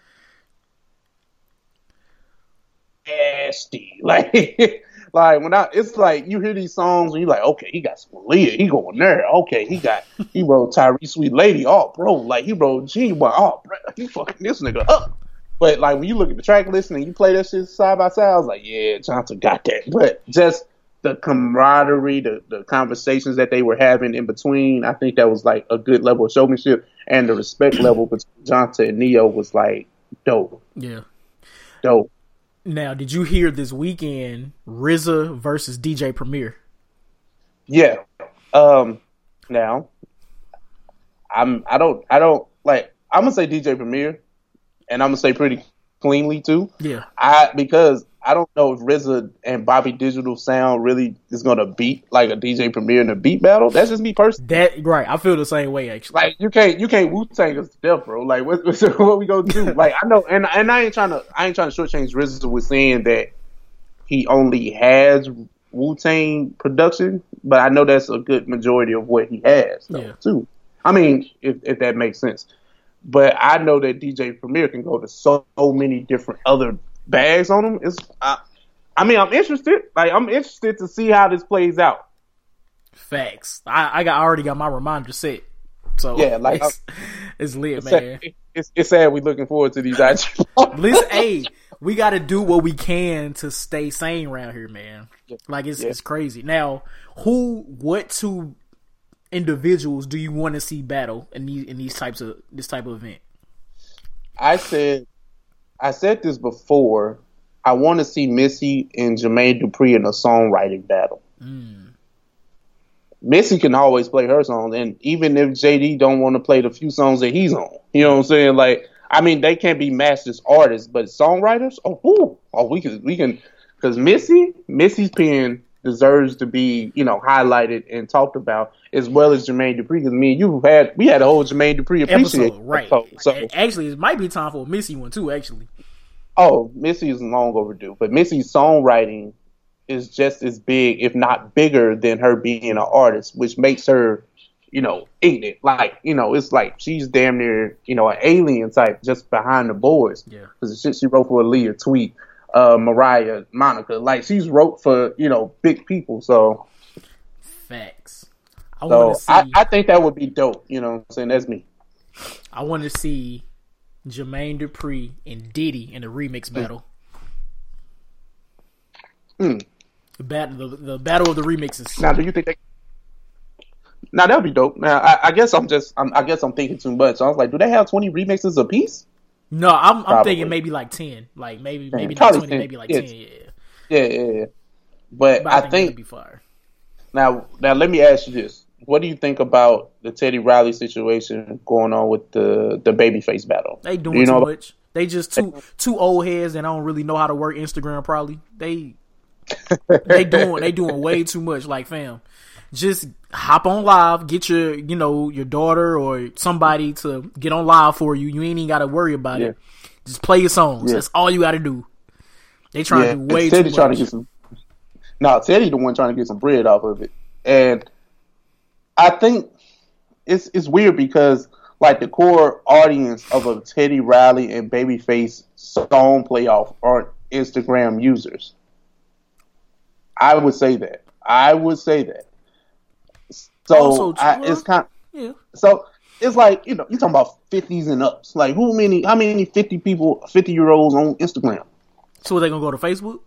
Speaker 4: Nasty, like, like when I, it's like you hear these songs and you're like, okay, he got some Leah, he going there. Okay, he got, he wrote Tyree Sweet Lady, oh bro, like he wrote G, but oh, bro, he fucking this nigga up. But like when you look at the track list and you play that shit side by side, I was like, yeah, Jonta got that. But just the camaraderie, the the conversations that they were having in between, I think that was like a good level of showmanship, and the respect level between Jonta and Neo was like dope.
Speaker 3: Yeah,
Speaker 4: dope.
Speaker 3: Now, did you hear this weekend R Z A versus D J Premier?
Speaker 4: Yeah. Um. Now, I'm. I don't. I don't like. I'm gonna say D J Premier, and I'm gonna say pretty cleanly too.
Speaker 3: Yeah.
Speaker 4: I because I don't know if R Z A and Bobby Digital sound really is gonna beat like a D J Premier in a beat battle. That's just me personally.
Speaker 3: That right. I feel the same way actually.
Speaker 4: Like you can't you can't Wu-Tang us to death, bro. Like what what we gonna do? Like I know, and and I ain't trying to I ain't trying to shortchange R Z A with saying that he only has Wu-Tang production, but I know that's a good majority of what he has though, yeah. too. I mean, if if that makes sense. But I know that D J Premier can go to so, so many different other bags on him. It's, I, I mean, I'm interested. Like, I'm interested to see how this plays out.
Speaker 3: Facts. I, I got I already got my reminder set. So
Speaker 4: yeah, like
Speaker 3: it's, it's lit,
Speaker 4: it's
Speaker 3: man.
Speaker 4: Sad, it's it's sad we looking forward to these actually.
Speaker 3: Listen, hey, we got to do what we can to stay sane around here, man. Like it's yeah. it's crazy. Now, who, what two individuals do you want to see battle in these in these types of this type of event?
Speaker 4: I said, I said this before. I want to see Missy and Jermaine Dupri in a songwriting battle. Mm. Missy can always play her songs, and even if J D don't want to play the few songs that he's on, you know what I'm saying? Like, I mean, they can't be masters artists, but songwriters, oh, ooh, oh, we can, we can, because Missy, Missy's pen deserves to be, you know, highlighted and talked about, as well as Jermaine Dupri. Because me and you had we had a whole Jermaine Dupri appreciation
Speaker 3: episode, right?
Speaker 4: episode, so
Speaker 3: actually, it might be time for a Missy one too. Actually,
Speaker 4: oh, Missy is long overdue, but Missy's songwriting is just as big, if not bigger, than her being an artist, which makes her, you know, ignorant. Like, you know, it's like she's damn near, you know, an alien type just behind the boards.
Speaker 3: Yeah,
Speaker 4: because the shit she wrote for Aaliyah, Tweet, uh, Mariah, Monica, like she's wrote for, you know, big people. So
Speaker 3: facts. I
Speaker 4: so
Speaker 3: want to see.
Speaker 4: I, I think that would be dope. You know what I'm saying? That's me.
Speaker 3: I want to see Jermaine Dupri and Diddy in a remix battle.
Speaker 4: Mm.
Speaker 3: The battle, the, the battle of the remixes.
Speaker 4: Now, do you think they? Now that'd be dope. Now, I, I guess I'm just, I'm, I guess I'm thinking too much. So I was like, do they have twenty remixes a piece?
Speaker 3: No, I'm, I'm
Speaker 4: Probably.
Speaker 3: thinking maybe like ten, like maybe maybe not
Speaker 4: Probably
Speaker 3: twenty,
Speaker 4: ten.
Speaker 3: maybe like
Speaker 4: Yeah.
Speaker 3: ten. Yeah,
Speaker 4: Yeah, yeah, yeah. But,
Speaker 3: but
Speaker 4: I,
Speaker 3: I think,
Speaker 4: think
Speaker 3: that'd be fire.
Speaker 4: now, now let me ask you this: what do you think about the Teddy Riley situation going on with the the Babyface battle?
Speaker 3: They doing
Speaker 4: you know,
Speaker 3: too much. They just two two old heads that don't really know how to work Instagram. Probably they they doing they doing way too much. Like, fam, just hop on live, get your you know your daughter or somebody to get on live for you. You ain't even got to worry about
Speaker 4: Yeah.
Speaker 3: it. Just play your songs.
Speaker 4: Yeah.
Speaker 3: That's all you got to do. They trying
Speaker 4: yeah,
Speaker 3: to do way
Speaker 4: Teddy
Speaker 3: too
Speaker 4: trying
Speaker 3: much.
Speaker 4: to get some. Now Teddy the one trying to get some bread off of it, and I think it's it's weird because like the core audience of a Teddy Riley and Babyface song playoff are Instagram users. I would say that. I would say that. So
Speaker 3: Also, too,
Speaker 4: I, it's kind.
Speaker 3: yeah.
Speaker 4: So it's like, you know, you're talking about fifties and ups. Like, who many? How many fifty people, fifty year olds on Instagram?
Speaker 3: So are they gonna go to Facebook?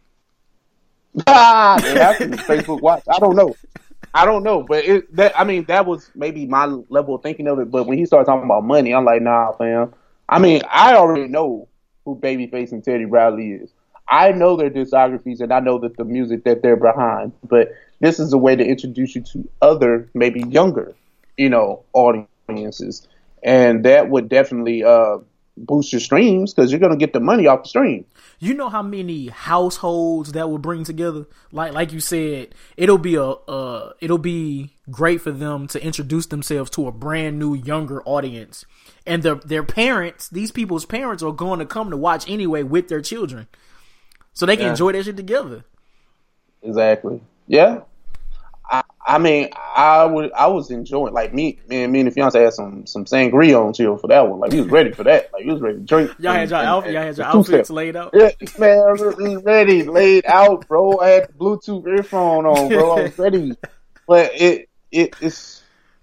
Speaker 4: Ah, they have to be Facebook Watch. I don't know. I don't know, but it, that I mean, that was maybe my level of thinking of it. But when he started talking about money, I'm like, nah, fam. I mean, I already know who Babyface and Teddy Riley is. I know their discographies, and I know that the music that they're behind. But this is a way to introduce you to other, maybe younger, you know, audiences, and that would definitely uh, boost your streams because you're gonna get the money off the stream.
Speaker 3: You know how many households that would bring together? Like like you said, it'll be a uh, it'll be great for them to introduce themselves to a brand new younger audience, and their their parents, these people's parents, are going to come to watch anyway with their children, so they can
Speaker 4: Yeah.
Speaker 3: enjoy that shit together.
Speaker 4: Exactly. Yeah. I, I mean, I would. I was enjoying like me. Me and me and the fiance had some some sangria on chill for that one. Like we was ready for that. Like we was ready to drink.
Speaker 3: Y'all had
Speaker 4: and-
Speaker 3: your
Speaker 4: and-
Speaker 3: outfit,
Speaker 4: and-
Speaker 3: y'all had your
Speaker 4: and two
Speaker 3: outfits
Speaker 4: step.
Speaker 3: laid out.
Speaker 4: Yeah, man, I was ready, laid out, bro. I had the Bluetooth earphone on, bro. I was ready. But it it it's.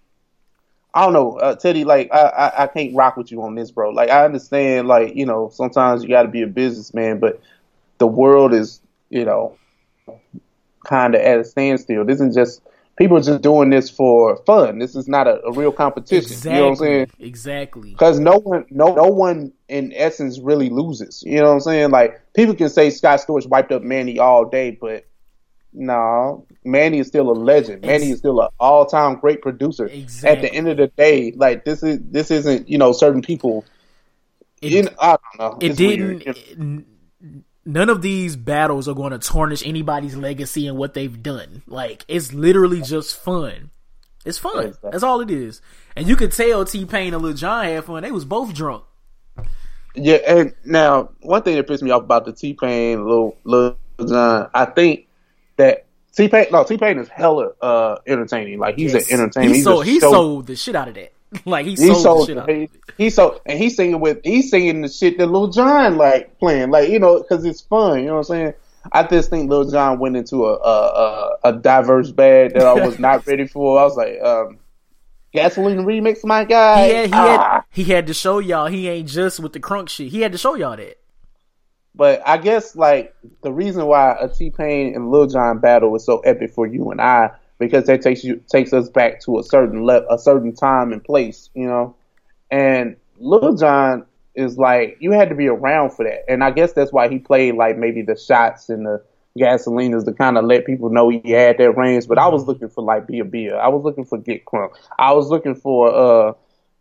Speaker 4: I don't know, uh, Teddy. Like I, I I can't rock with you on this, bro. Like I understand, like you know, sometimes you got to be a businessman, but the world is, you know, kind of at a standstill. This is just people are just doing this for fun. This is not a, a real competition.
Speaker 3: Exactly.
Speaker 4: You know what I'm saying?
Speaker 3: Exactly.
Speaker 4: Because no one, no, no one in essence really loses. You know what I'm saying? Like people can say Scott Storch wiped up Manny all day, but no, Manny is still a legend. Manny is still an all-time great producer.
Speaker 3: Exactly.
Speaker 4: At the end of the day, like this is this isn't you know certain people.
Speaker 3: It,
Speaker 4: you know, I don't know.
Speaker 3: it
Speaker 4: It's
Speaker 3: didn't.
Speaker 4: weird.
Speaker 3: it- n- none of these battles are going to tarnish anybody's legacy and what they've done. Like, it's literally just fun. It's fun.
Speaker 4: Exactly.
Speaker 3: That's all it is. And you could tell T-Pain and Lil Jon had fun. They was both drunk.
Speaker 4: Yeah, and now one thing that pissed me off about the T-Pain, Lil, Lil Jon, I think that T-Pain, no, T-Pain is hella uh, entertaining. Like he's
Speaker 3: Yes.
Speaker 4: an entertainer.
Speaker 3: He
Speaker 4: He's
Speaker 3: sold,
Speaker 4: a
Speaker 3: he
Speaker 4: show-
Speaker 3: sold the shit out of that. Like, he,
Speaker 4: He
Speaker 3: sold,
Speaker 4: sold,
Speaker 3: the shit out of
Speaker 4: he,
Speaker 3: it.
Speaker 4: he sold, and he's singing with, he's singing the shit that Lil Jon like playing, like you know, because it's fun. You know what I'm saying? I just think Lil Jon went into a a, a, a diverse bag that I was not ready for. I was like, um, Gasoline remix, my guy.
Speaker 3: He had, he,
Speaker 4: Ah.
Speaker 3: had, he had to show y'all he ain't just with the crunk shit. He had to show y'all that.
Speaker 4: But I guess like the reason why a T-Pain and Lil Jon battle is so epic for you and I, because that takes you takes us back to a certain le- a certain time and place, you know. And Lil Jon is like, you had to be around for that, and I guess that's why he played like maybe the shots and the gasolinas to kind of let people know he had that range. But I was looking for like Bia Bia, I was looking for Get Crunk, I was looking for uh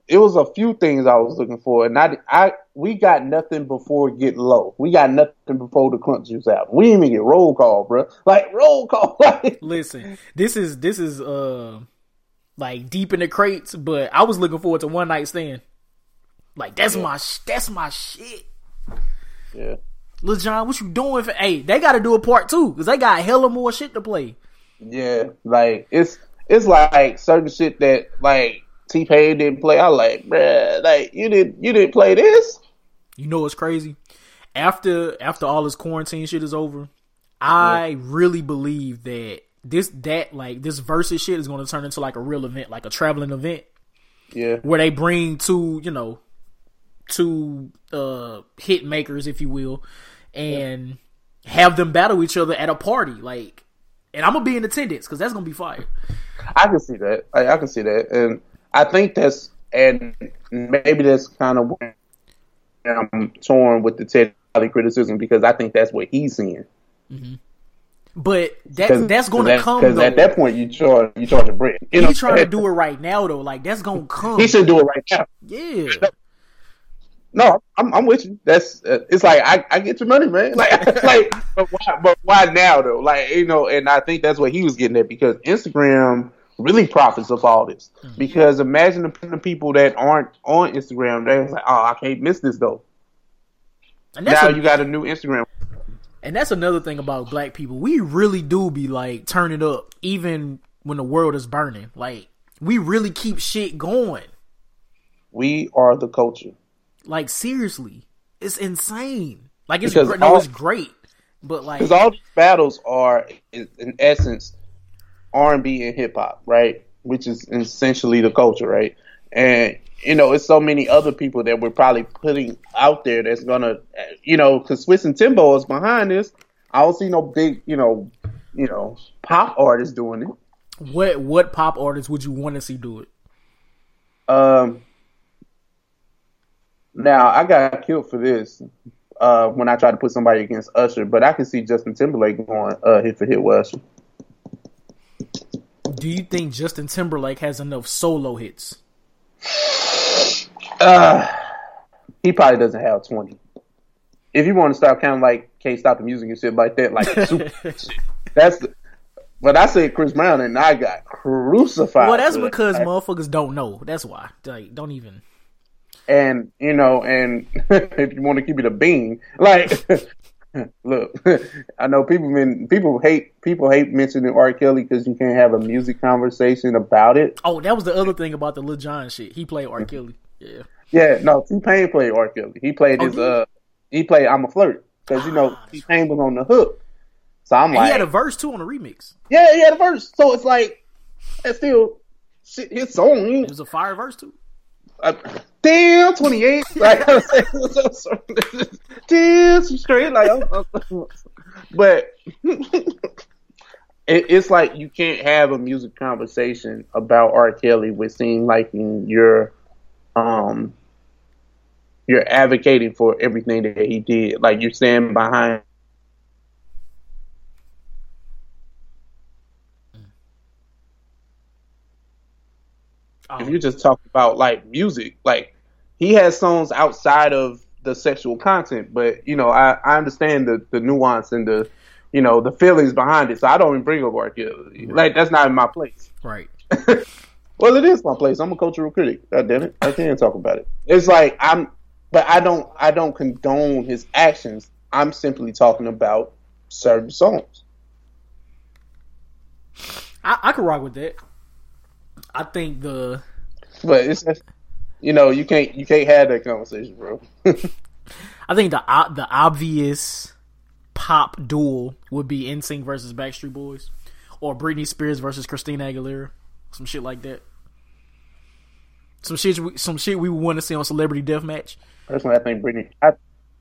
Speaker 4: it was a few things I was looking for, and I, I we got nothing before Get Low. We got nothing before the Crunk Juice album. We didn't even get Roll Call, bro. Like Roll Call. Like,
Speaker 3: listen, this is this is uh like deep in the crates, but I was looking forward to One Night Stand. Like that's
Speaker 4: Yeah.
Speaker 3: my sh- that's my shit.
Speaker 4: yeah,
Speaker 3: Lil Jon, what you doing for? Hey, they got to do a part two because they got hella more shit to play.
Speaker 4: yeah. Like it's it's like certain shit that like T-Pain didn't play. I like, bruh, like you didn't you didn't play this.
Speaker 3: You know what's crazy? After after all this quarantine shit is over, I really believe that this that like this versus shit is going to turn into like a real event, like a traveling event
Speaker 4: Yeah,
Speaker 3: where they bring two, you know, two uh hit makers, if you will, and have them battle each other at a party. Like, and I'm gonna be in attendance because that's gonna be fire.
Speaker 4: I can see that. I, I can see that, and I think that's and maybe that's kind of where I'm torn with the Ted Riley criticism because I think that's what he's seeing.
Speaker 3: But that that's gonna
Speaker 4: that,
Speaker 3: come
Speaker 4: because
Speaker 3: though.
Speaker 4: at that point you charge you charge a bread. You know,
Speaker 3: He's trying to do it right now though. Like that's gonna come.
Speaker 4: He should do it right now.
Speaker 3: Yeah.
Speaker 4: No, I'm, I'm with you. That's uh, it's like I, I get your money, man. Like, like, but why, but why now though? Like, you know, and I think that's what he was getting at because Instagram really profits off all this. Mm-hmm. Because imagine the, the people that aren't on Instagram, they're like, oh, I can't miss this though.
Speaker 3: And that's
Speaker 4: now
Speaker 3: a,
Speaker 4: you got a new Instagram.
Speaker 3: And that's another thing about black people. We really do be like turn it up, even when the world is burning. Like we really keep shit going.
Speaker 4: We are the culture.
Speaker 3: Like seriously, it's insane. Like it's
Speaker 4: Because
Speaker 3: gr- no,
Speaker 4: all-
Speaker 3: it's great, but like
Speaker 4: Because all these battles are, in, in essence, R and B and hip hop, right? Which is essentially the culture, right? And you know, it's so many other people that we're probably putting out there that's gonna, you know, because Swiss and Timbo is behind this. I don't see no big, you know, you know, pop artists doing it.
Speaker 3: what what pop artists would you want to see do it?
Speaker 4: Um. Now I got killed for this uh, when I tried to put somebody against Usher, but I can see Justin Timberlake going uh, hit for hit with Usher.
Speaker 3: Do you think Justin Timberlake has enough solo hits?
Speaker 4: Uh, he probably doesn't have twenty. If you want to start counting like Can't Stop the Music and shit like that, like super shit, that's the, but I said Chris Brown and I got crucified.
Speaker 3: Well, that's
Speaker 4: for that.
Speaker 3: because
Speaker 4: Like,
Speaker 3: motherfuckers don't know. That's why. Like, don't even.
Speaker 4: and you know, and if you want to keep it a bean, like look, I know people been people hate people hate mentioning R. Kelly because you can't have a music conversation about it.
Speaker 3: Oh, that was the other thing about the Lil Jon shit. He played R. Kelly. Yeah.
Speaker 4: Yeah, no, T-Pain played R. Kelly. He played
Speaker 3: Oh,
Speaker 4: his
Speaker 3: did he?
Speaker 4: uh, he played I'm a Flirt because you know
Speaker 3: Ah,
Speaker 4: T-Pain was on the hook. So I'm
Speaker 3: And
Speaker 4: like,
Speaker 3: he had a verse too on the remix.
Speaker 4: yeah, he had a verse. So it's like it's still shit, his song.
Speaker 3: It was a fire verse too.
Speaker 4: Uh, damn, twenty-eight. Like, damn, some straight. Like, I'm, I'm, but it, it's like you can't have a music conversation about R. Kelly with seem like you're, um, you're advocating for everything that he did. Like you're standing behind. If you just talk about like music, like he has songs outside of the sexual content, but you know, I, I understand the, the nuance and the, you know, the feelings behind it. So I don't even bring up R. Kelly. Like that's not in my place.
Speaker 3: Right.
Speaker 4: Well, it is my place. I'm a cultural critic. God damn it, I can't talk about it. It's like I'm, but I don't I don't condone his actions. I'm simply talking about certain songs.
Speaker 3: I, I could rock with that. I think the
Speaker 4: But it's just, you know, you can't you can't have that conversation, bro.
Speaker 3: I think the uh, the obvious pop duel would be N Sync versus Backstreet Boys, or Britney Spears versus Christina Aguilera, some shit like that. Some shit, we, some shit we would want to see on Celebrity Deathmatch.
Speaker 4: Personally, I think Britney. I,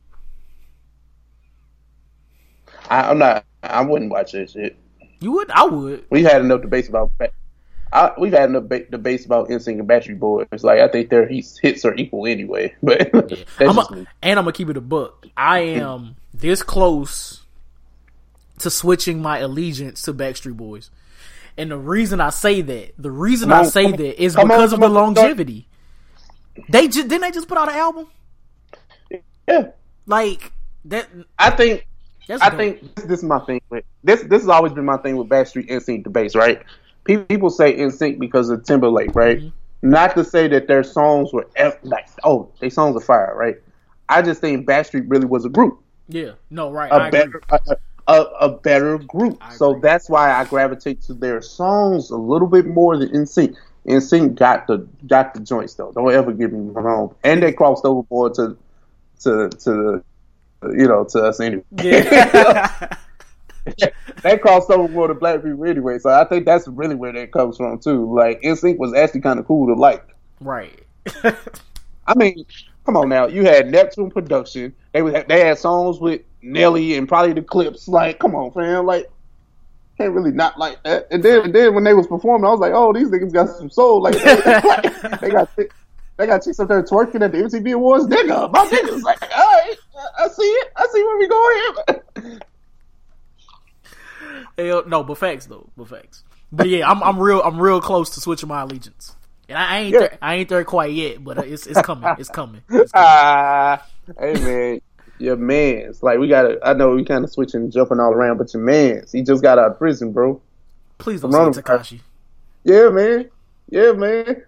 Speaker 4: I, I'm not. I wouldn't watch that shit.
Speaker 3: You would? I would.
Speaker 4: We've had enough debates about. I, we've had enough ba- debates about N Sync and Backstreet Boys. It's like I think their hits, hits are equal anyway. But
Speaker 3: Yeah.
Speaker 4: that's
Speaker 3: I'm
Speaker 4: just
Speaker 3: a,
Speaker 4: me.
Speaker 3: and I'm gonna keep it a buck. I am this close to switching my allegiance to Backstreet Boys, and the reason I say that, the reason
Speaker 4: Come
Speaker 3: I
Speaker 4: on,
Speaker 3: say
Speaker 4: come on,
Speaker 3: that is
Speaker 4: come on,
Speaker 3: because of
Speaker 4: come
Speaker 3: the
Speaker 4: on,
Speaker 3: longevity. They just didn't they just put out an album?
Speaker 4: Yeah,
Speaker 3: like that.
Speaker 4: I think.
Speaker 3: That's
Speaker 4: I
Speaker 3: dope.
Speaker 4: think this, this is my thing with this. This has always been my thing with Backstreet N Sync debates, right? People, people say N Sync because of Timberlake, right? Mm-hmm. Not to say that their songs were F, like, oh, their songs are fire, right? I just think Backstreet really was a group.
Speaker 3: Yeah, no, right.
Speaker 4: A
Speaker 3: I
Speaker 4: better,
Speaker 3: agree.
Speaker 4: a, a, a better group. So that's why I gravitate to their songs a little bit more than N Sync. N Sync got the got the joints though. Don't ever get me wrong. And they crossed over more to to to the. You know, to us anyway. Yeah. They crossed over more to black people anyway, so I think that's really where that comes from too. Like, N Sync was actually kind of cool to like.
Speaker 3: Right.
Speaker 4: I mean, come on now. You had Neptune Production. They was, they had songs with Nelly and probably the Clips. Like, come on, fam. Like, can't really not like that. And then, and then when they was performing, I was like, oh, these niggas got some soul. Like, they, like, they got. They got chicks up there twerking at the M T V Awards. Nigga, my nigga's like, all right, I see it. I see where we going here.
Speaker 3: Hell, no, but facts though, but facts. But yeah, I'm I'm real I'm real close to switching my allegiance, and I, I ain't yeah. there, I ain't there quite yet, but it's it's coming, it's coming. It's coming.
Speaker 4: Ah, hey man, your man's like we gotta. I know we kind of switching, and jumping all around, but your man's he just got out of prison, bro.
Speaker 3: Please don't say Tekashi.
Speaker 4: Yeah, man. Yeah, man.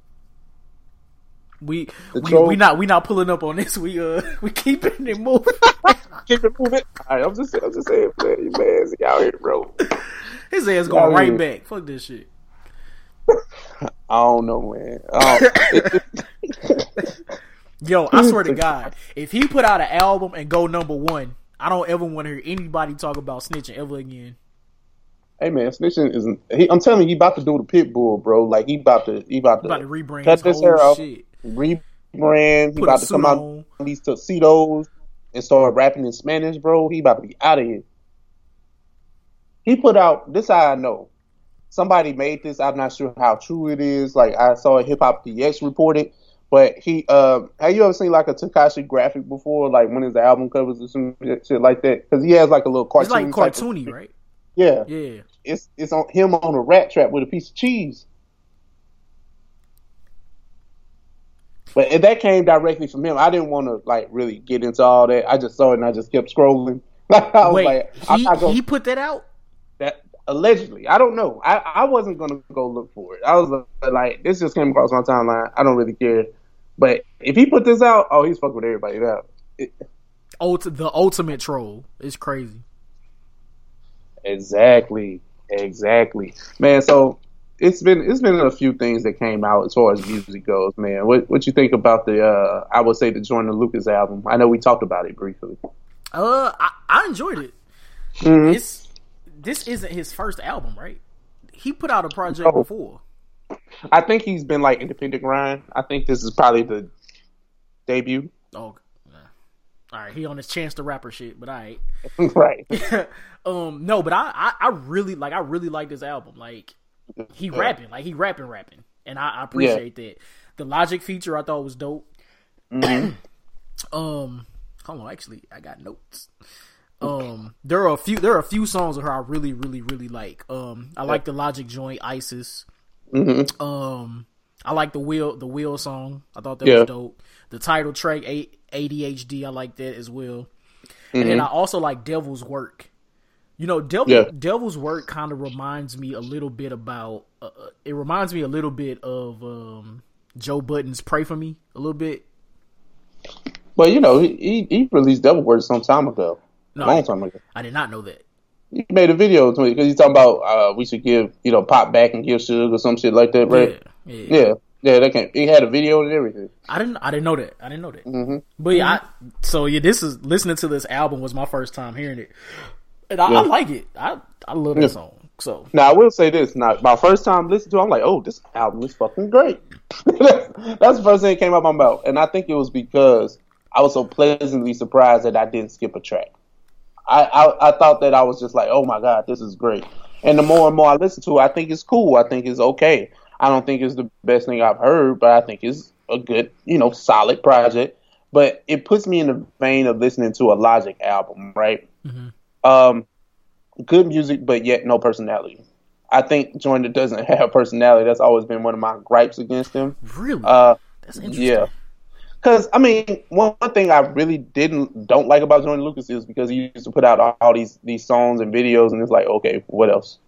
Speaker 3: We we, we not we not pulling up on this. We uh we keeping it moving.
Speaker 4: Keep it moving. All right, I'm just I'm just saying, man, you man's out here, bro.
Speaker 3: His ass going right back. Fuck this shit.
Speaker 4: I don't know, man. I don't.
Speaker 3: Yo, I swear to God, if he put out an album and go number one, I don't ever want to hear anybody talk about snitching ever again.
Speaker 4: Hey man, snitching isn't. He, I'm telling you, he about to do the Pitbull, bro. Like he about to, he about to,
Speaker 3: about to rebrand
Speaker 4: cut
Speaker 3: his
Speaker 4: this hair
Speaker 3: whole
Speaker 4: off,
Speaker 3: shit.
Speaker 4: rebrand. He
Speaker 3: Put
Speaker 4: about to come out
Speaker 3: on.
Speaker 4: in these tuxedos and start rapping in Spanish, bro. He about to be out of here. He put out this. How I know somebody made this. I'm not sure how true it is. Like I saw Hip Hop D X reported, but he. Uh, have you ever seen like a Tekashi graphic before? Like when his album covers or some shit like that? Because he has like a little cartoon.
Speaker 3: It's like cartoony, of, right?
Speaker 4: Yeah,
Speaker 3: yeah.
Speaker 4: It's it's on him on a rat trap with a piece of cheese. But if that came directly from him, I didn't want to like really get into all that. I just saw it and I just kept scrolling. I was
Speaker 3: Wait,
Speaker 4: like,
Speaker 3: he,
Speaker 4: I'm not gonna,
Speaker 3: he put that out?
Speaker 4: That allegedly, I don't know. I, I wasn't gonna go look for it. I was like, this just came across my timeline. I don't really care. But if he put this out, oh, he's fucking with everybody now. It,
Speaker 3: Ult- the ultimate troll is crazy.
Speaker 4: Exactly, exactly, man. So it's been it's been a few things that came out as far as music goes, man. What what you think about the? Uh, I would say the Joyner Lucas album. I know we talked about it briefly.
Speaker 3: Uh, I, I enjoyed it. Mm-hmm. It's this isn't his first album, right? He put out a project oh. before.
Speaker 4: I think he's been like independent grind. I think this is probably the debut.
Speaker 3: Oh. All right, he on his Chance the Rapper shit, but all right,
Speaker 4: right.
Speaker 3: um, no, but I, I, I really like, I really like this album. Like, he yeah. rapping, like he rapping, rapping, and I, I appreciate yeah. that. The Logic feature I thought was dope. Mm-hmm. um, hold on, actually, I got notes. Um, there are a few, there are a few songs of her I really, really, really like. Um, I like the Logic joint, Isis.
Speaker 4: Mm-hmm.
Speaker 3: Um, I like the Will, the Will song. I thought that
Speaker 4: yeah.
Speaker 3: was dope. The title track, A D H D, I like that as well. Mm-hmm. And then I also like Devil's Work. You know, Devil, yeah. Devil's Work kind of reminds me a little bit about, uh, it reminds me a little bit of um, Joe Budden's Pray For Me, a little bit.
Speaker 4: Well, you know, he he released Devil's Work some time ago.
Speaker 3: No,
Speaker 4: long
Speaker 3: I,
Speaker 4: time ago.
Speaker 3: I did not know that.
Speaker 4: He made a video to me because he's talking about uh, we should give, you know, Pop back and give Suge or some shit like that, right?
Speaker 3: Yeah. Yeah.
Speaker 4: yeah. Yeah, they can. He had a video and everything.
Speaker 3: I didn't. I didn't know that. I didn't know that.
Speaker 4: Mm-hmm.
Speaker 3: But yeah, I, so yeah, this is listening to this album was my first time hearing it, and I, yeah. I like it. I I love that yeah. song. So
Speaker 4: now I will say this: now my first time listening to, it, I'm like, oh, this album is fucking great. That's the first thing that came out my mouth, and I think it was because I was so pleasantly surprised that I didn't skip a track. I I, I thought that I was just like, oh my god, this is great. And the more and more I listen to it, I think it's cool. I think it's okay. I don't think it's the best thing I've heard, but I think it's a good, you know, solid project. But it puts me in the vein of listening to a Logic album, right? Mm-hmm. Um, good music, but yet no personality. I think Joyner doesn't have personality. That's always been one of my gripes against him.
Speaker 3: Really?
Speaker 4: Uh,
Speaker 3: That's interesting.
Speaker 4: Yeah. Because, I mean, one, one thing I really didn't don't like about Jordan Lucas is because he used to put out all, all these these songs and videos, and it's like, okay, what else?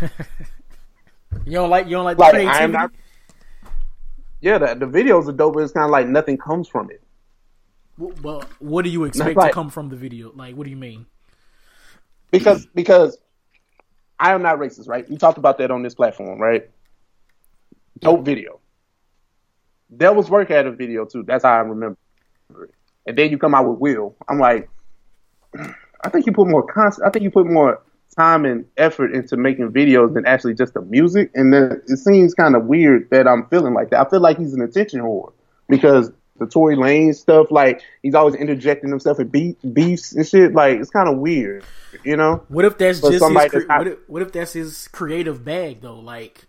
Speaker 3: You don't like you don't like the
Speaker 4: Like,
Speaker 3: creativity?
Speaker 4: I am not. Yeah, the, the videos are dope, but it's kind of like nothing comes from it.
Speaker 3: Well, what do you expect
Speaker 4: like-
Speaker 3: to come from the video? Like, what do you mean?
Speaker 4: Because because I am not racist, right? We talked about that on this platform, right? Dope video. Devil's Work had a video too. That's how I remember it. And then you come out with Will. I'm like, I think you put more constant. I think you put more time and effort into making videos than actually just the music. And then it seems kind of weird that I'm feeling like that. I feel like he's an attention whore because the Tory Lanez stuff, like he's always interjecting himself in beef, beefs and shit. Like it's kind of weird, you know.
Speaker 3: What if that's
Speaker 4: But
Speaker 3: just his?
Speaker 4: somebody
Speaker 3: Cre-
Speaker 4: that's not-
Speaker 3: what, if, what if that's his creative bag though? Like,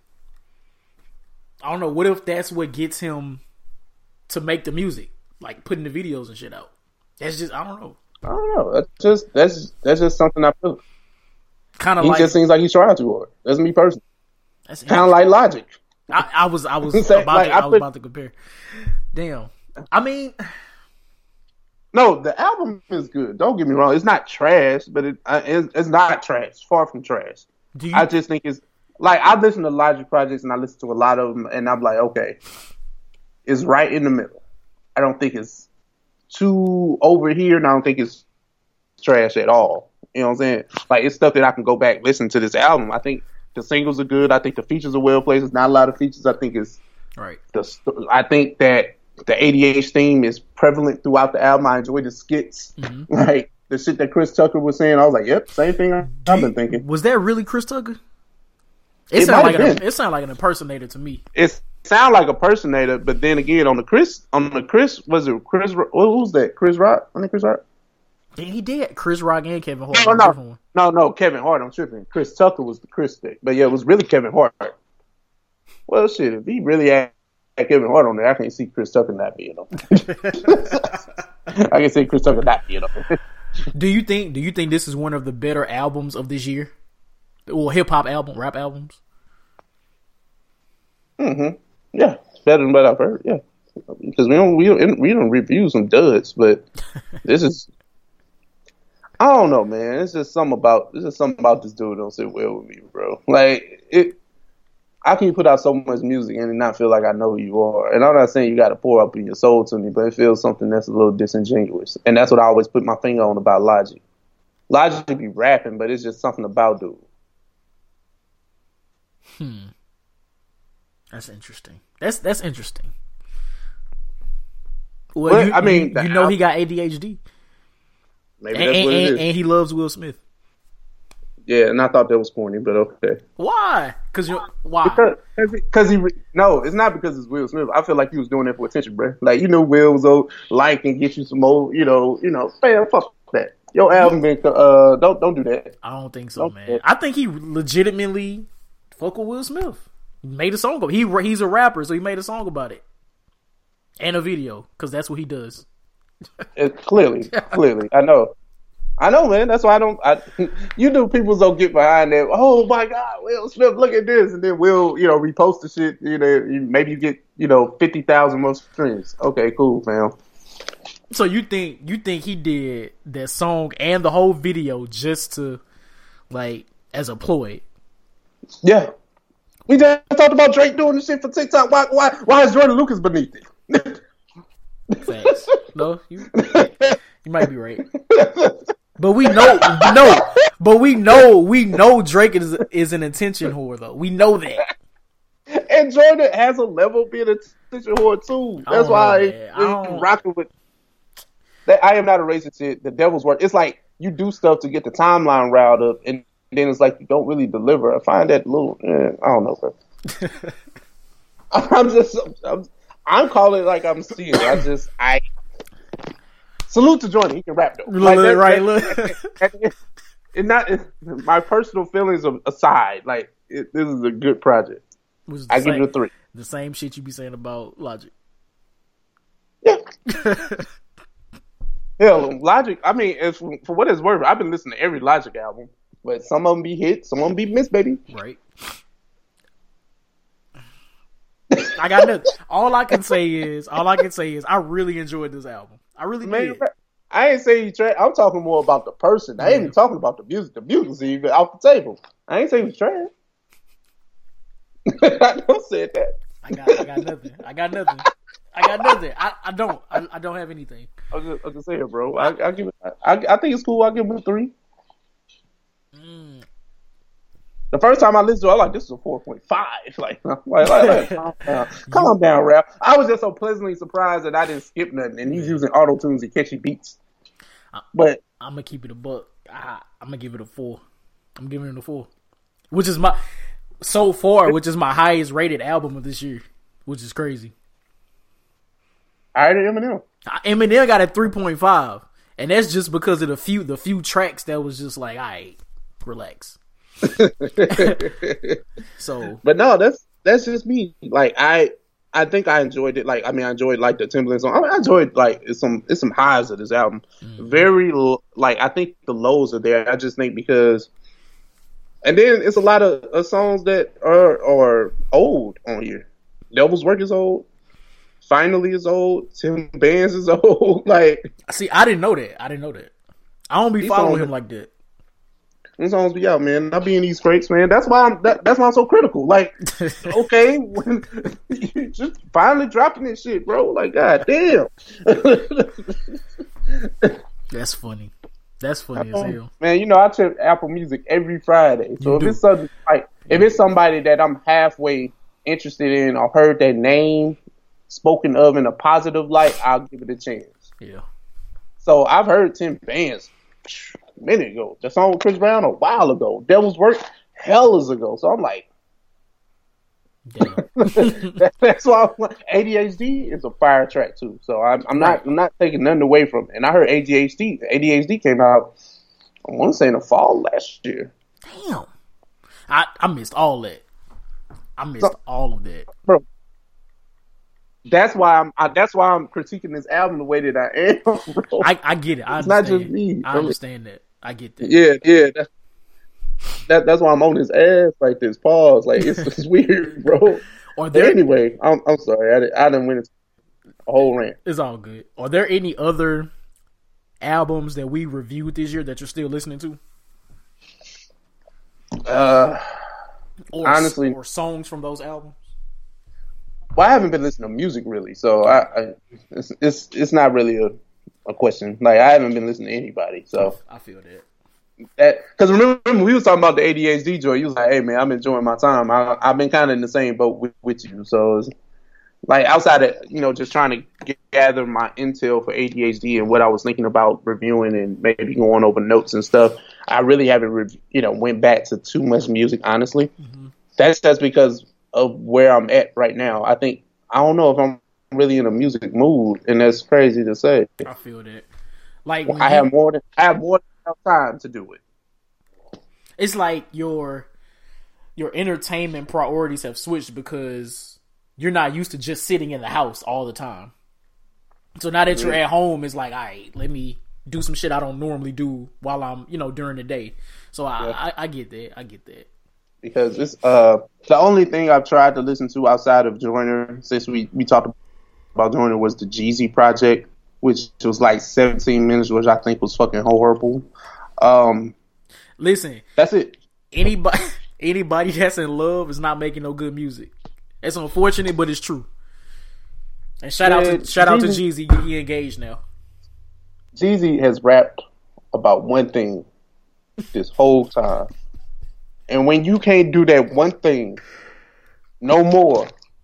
Speaker 3: I don't know. What if that's what gets him to make the music, like putting the videos and shit out? That's just I don't know.
Speaker 4: I don't know. That's just that's that's just something I feel.
Speaker 3: Kind of
Speaker 4: He
Speaker 3: like
Speaker 4: just seems like he's trying too hard. That's me personally.
Speaker 3: that's
Speaker 4: Kind of like Logic.
Speaker 3: I, I was I was
Speaker 4: Say,
Speaker 3: about
Speaker 4: like,
Speaker 3: to,
Speaker 4: I
Speaker 3: I was
Speaker 4: put-
Speaker 3: about to compare. Damn. I mean,
Speaker 4: No, the album is good. Don't get me wrong. It's not trash, but it, uh, it's, it's not trash. Far from trash.
Speaker 3: do you?
Speaker 4: I just think it's like I listen to Logic projects and I listen to a lot of them, and I'm like, okay, it's right in the middle. I don't think it's too over here, and I don't think it's trash at all. You know what I'm saying? Like it's stuff that I can go back listen to this album. I think the singles are good. I think the features are well placed. There's not a lot of features. I think it's
Speaker 3: right.
Speaker 4: the. st- I think that the A D H theme is prevalent throughout the album. I enjoy the skits,
Speaker 3: Mhm.
Speaker 4: like the shit that Chris Tucker was saying. I was like, yep, same thing I-
Speaker 3: Do
Speaker 4: I've
Speaker 3: you-
Speaker 4: been thinking.
Speaker 3: Was that really Chris Tucker? It,
Speaker 4: It
Speaker 3: sounded
Speaker 4: might
Speaker 3: like
Speaker 4: have
Speaker 3: an,
Speaker 4: been.
Speaker 3: it sounded like an impersonator to me.
Speaker 4: It sound like a personator, but then again, on the Chris, on the Chris, was it Chris? Ro- What who's that? Chris Rock? I think Chris Rock.
Speaker 3: Then he did Chris Rock and Kevin Hart.
Speaker 4: No,
Speaker 3: on a
Speaker 4: no,
Speaker 3: different one.
Speaker 4: no, no. Kevin Hart. I'm tripping. Chris Tucker was the Chris thing, but yeah, it was really Kevin Hart. Well, shit. If he really had Kevin Hart on there, I can't see Chris Tucker not being on. I can see Chris Tucker not being on.
Speaker 3: Do you think? Do you think this is one of the better albums of this year? Well, hip hop album, rap albums.
Speaker 4: Mm-hmm. Yeah, it's better than what I've heard. Yeah, because we don't we don't we don't review some duds, but this is. I don't know, man. It's just something about it's just something about this dude don't sit well with me, bro. Like it, how can you put out so much music and not feel like I know who you are? And I'm not saying you got to pour up in your soul to me, but it feels something that's a little disingenuous, and that's what I always put my finger on about Logic. Logic be rapping, but it's just something about dude.
Speaker 3: Hmm. That's interesting. That's that's interesting. Well,
Speaker 4: Well,
Speaker 3: you,
Speaker 4: I mean,
Speaker 3: you,
Speaker 4: the
Speaker 3: you know
Speaker 4: al-
Speaker 3: he got A D H D,
Speaker 4: Maybe
Speaker 3: and,
Speaker 4: that's
Speaker 3: and,
Speaker 4: what it
Speaker 3: and,
Speaker 4: is.
Speaker 3: and he loves Will Smith.
Speaker 4: Yeah, and I thought that was corny, but okay.
Speaker 3: Why? Because you why?
Speaker 4: Because, because he re- no, it's not because it's Will Smith. I feel like he was doing that for attention, bro. Like you know, Will was old, like and get you some more, you know, you know, man, fuck that. Your album been uh, don't don't do that.
Speaker 3: I don't think so,
Speaker 4: Okay.
Speaker 3: man. I think he legitimately fuck with Will Smith. He made a song about he he's a rapper, so he made a song about it and a video because that's what he does.
Speaker 4: It, clearly, clearly, I know, I know, man. That's why I don't. I, you know, people don't get behind that. Oh my God, Will Smith, look at this, and then Will, you know, repost the shit. You know, you, maybe you get you know fifty thousand more streams. Okay, cool, fam.
Speaker 3: So you think you think he did that song and the whole video just to like as a ploy?
Speaker 4: Yeah. We just talked about Drake doing the shit for TikTok. Why, why, why is Jordan Lucas beneath it?
Speaker 3: Facts. No, you you might be right. But we know no, but we know we know Drake is is an attention whore though. We know that.
Speaker 4: And Jordan has a level being a attention whore too.
Speaker 3: I
Speaker 4: That's
Speaker 3: don't
Speaker 4: why
Speaker 3: know,
Speaker 4: I,
Speaker 3: man. I don't-
Speaker 4: rocking with that. I am not a racist shit. The devil's work. It's like you do stuff to get the timeline riled up, and then it's like you don't really deliver. I find that a little. Eh, I don't know, bro. I'm just. I'm, I'm calling it like I'm seeing it. I just. I salute to Jordan. He can rap though.
Speaker 3: Look,
Speaker 4: Like,
Speaker 3: look,
Speaker 4: that-
Speaker 3: right,
Speaker 4: that-
Speaker 3: look.
Speaker 4: It not it, my personal feelings aside. Like it, this is a good project.
Speaker 3: Was the
Speaker 4: I give
Speaker 3: same,
Speaker 4: it a three.
Speaker 3: the same shit you be saying about Logic.
Speaker 4: Yeah. Hell, Logic. I mean, it's, for what it's worth, I've been listening to every Logic album, but some of them be hits, some of them be missed, baby.
Speaker 3: Right. I got nothing. All I can say is, all I can say is, I really enjoyed this album. I really
Speaker 4: Man,
Speaker 3: did.
Speaker 4: I ain't saying you trash. I'm talking more about the person. I ain't even talking about the music. The music's even off the table. I ain't saying you trash. I don't say that.
Speaker 3: I got, I got nothing. I got nothing. I got nothing. I, I don't. I, I don't have anything.
Speaker 4: I'm just, I'm just saying, bro. I, I give it. I, I think it's cool. I give it a three.
Speaker 3: Mm.
Speaker 4: The first time I listened to it, I was like, this is a four point five. Like, like, like, like calm down. Calm down, Ralph. I was just so pleasantly surprised that I didn't skip nothing, and he's using auto tunes and catchy beats. But
Speaker 3: I'm gonna keep it a buck. I, I'm gonna give it a four. I'm giving it a four, which is my so far, which is my highest rated album of this year, which is crazy.
Speaker 4: I heard Eminem.
Speaker 3: Eminem got a three point five, and that's just because of the few the few tracks that was just like, all right, relax. So,
Speaker 4: but no, that's that's just me. Like I, I think I enjoyed it. Like I mean, I enjoyed like the Timberland song. I, mean, I enjoyed like it's some it's some highs of this album. Mm-hmm. Very like I think the lows are there. I just think because, and then it's a lot of, of songs that are are old on here. Devil's Work is old. Finally is old. Tim Bands is old. Like
Speaker 3: see, I didn't know that. I didn't know that. I don't be following him like that.
Speaker 4: These songs be out, man. I be in these scrapes, man. That's why I'm. That, that's why I'm so critical. Like, okay, when you just finally dropping this shit, bro. Like, god damn.
Speaker 3: That's funny. That's funny as hell,
Speaker 4: man. You know, I check Apple Music every Friday. So
Speaker 3: you
Speaker 4: if
Speaker 3: do.
Speaker 4: it's something like, if it's somebody that I'm halfway interested in or heard their name spoken of in a positive light, I'll give it a chance.
Speaker 3: Yeah.
Speaker 4: So I've heard Tim Bands a minute ago. The song with Chris Brown a while ago. Devil's Work hellas ago. So I'm like, that, that's why I'm like, A D H D is a fire track too. So I'm, I'm not I'm not taking nothing away from it. And I heard A D H D. A D H D came out, I want to say in the fall last year.
Speaker 3: Damn, I I missed all that. I missed so, all of that,
Speaker 4: bro. That's why I'm. I, that's why I'm critiquing this album the way that I am, bro.
Speaker 3: I, I get it. I
Speaker 4: it's
Speaker 3: understand.
Speaker 4: not just me.
Speaker 3: I understand that. I get that.
Speaker 4: Yeah, yeah. That, that that's why I'm on his ass like this. Pause. Like it's, it's weird, bro.
Speaker 3: Are there
Speaker 4: but anyway? I'm I'm sorry. I didn't, I didn't win a whole rant.
Speaker 3: It's all good. Are there any other albums that we reviewed this year that you're still listening to?
Speaker 4: Uh,
Speaker 3: or,
Speaker 4: honestly,
Speaker 3: or songs from those albums.
Speaker 4: Well, I haven't been listening to music really, so I, I it's, it's it's not really a, a question. Like I haven't been listening to anybody, so
Speaker 3: I feel that.
Speaker 4: That because remember we was talking about the A D H D joint. You was like, "Hey man, I'm enjoying my time. I, I've been kind of in the same boat with, with you." So it's like outside of you know just trying to get, gather my intel for A D H D and what I was thinking about reviewing and maybe going over notes and stuff. I really haven't re- you know went back to too much music. Honestly, mm-hmm. That's just because of where I'm at right now. I think I don't know if I'm really in a music mood, and that's crazy to say.
Speaker 3: I feel that. Like
Speaker 4: I you, have more than I have more than enough time to do it.
Speaker 3: It's like your your entertainment priorities have switched because you're not used to just sitting in the house all the time. So now that yeah. you're at home, it's like, all right, let me do some shit I don't normally do while I'm, you know, during the day. So I, yeah. I, I get that. I get that.
Speaker 4: Because it's uh the only thing I've tried to listen to outside of Joyner since we, we talked about Joyner was the Jeezy project, which was like seventeen minutes, which I think was fucking horrible. Um,
Speaker 3: Listen,
Speaker 4: that's it.
Speaker 3: Anybody anybody that's in love is not making no good music. It's unfortunate, but it's true. And shout yeah, out to shout Jeezy, out to Jeezy, he engaged now.
Speaker 4: Jeezy has rapped about one thing this whole time. And when you can't do that one thing no more,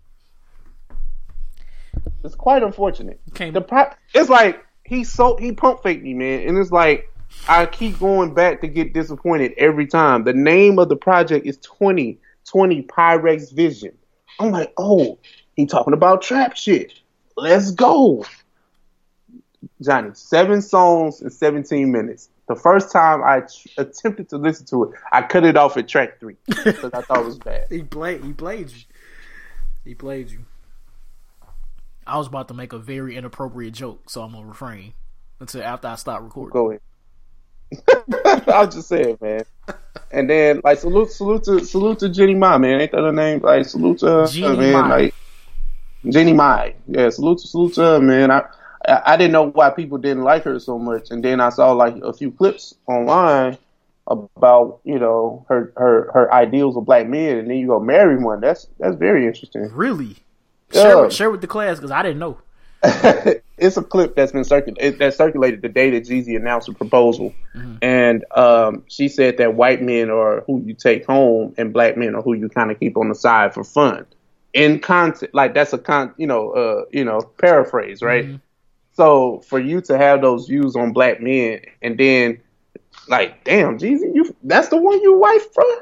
Speaker 4: it's quite unfortunate. The pro- it's like he so he pump faked me, man, and it's like I keep going back to get disappointed every time. The name of the project is twenty twenty Pyrex Vision. I'm like, oh, he talking about trap shit. Let's go, Johnny. Seven songs in seventeen minutes. The first time I ch- attempted to listen to it, I cut it off at track three because I thought it was bad.
Speaker 3: He played. He played you. He played you. I was about to make a very inappropriate joke, so I'm gonna refrain until after I stop recording.
Speaker 4: Go ahead. I'll just say it, man. And then, like, salute, salute to, salute to Jenny Ma, man. Ain't that her name? Like, salute to her,
Speaker 3: Jeannie
Speaker 4: man.
Speaker 3: Ma.
Speaker 4: Like, Jeannie Mai. Yeah, salute to salute to her, man. I I didn't know why people didn't like her so much, and then I saw like a few clips online about, you know, her her her ideals of black men, and then you go marry one. That's that's very interesting.
Speaker 3: Really?
Speaker 4: Yeah.
Speaker 3: Share with, share with the class because I didn't know.
Speaker 4: It's a clip that's been circulated that circulated the day that Jeezy announced a proposal,
Speaker 3: Mm-hmm.
Speaker 4: and um, she said that white men are who you take home, and black men are who you kind of keep on the side for fun. In content, like that's a con, you know, uh, you know, paraphrase, right?
Speaker 3: Mm-hmm.
Speaker 4: So for you to have those views on black men, and then like, damn, Jeezy, you that's the one you wife from.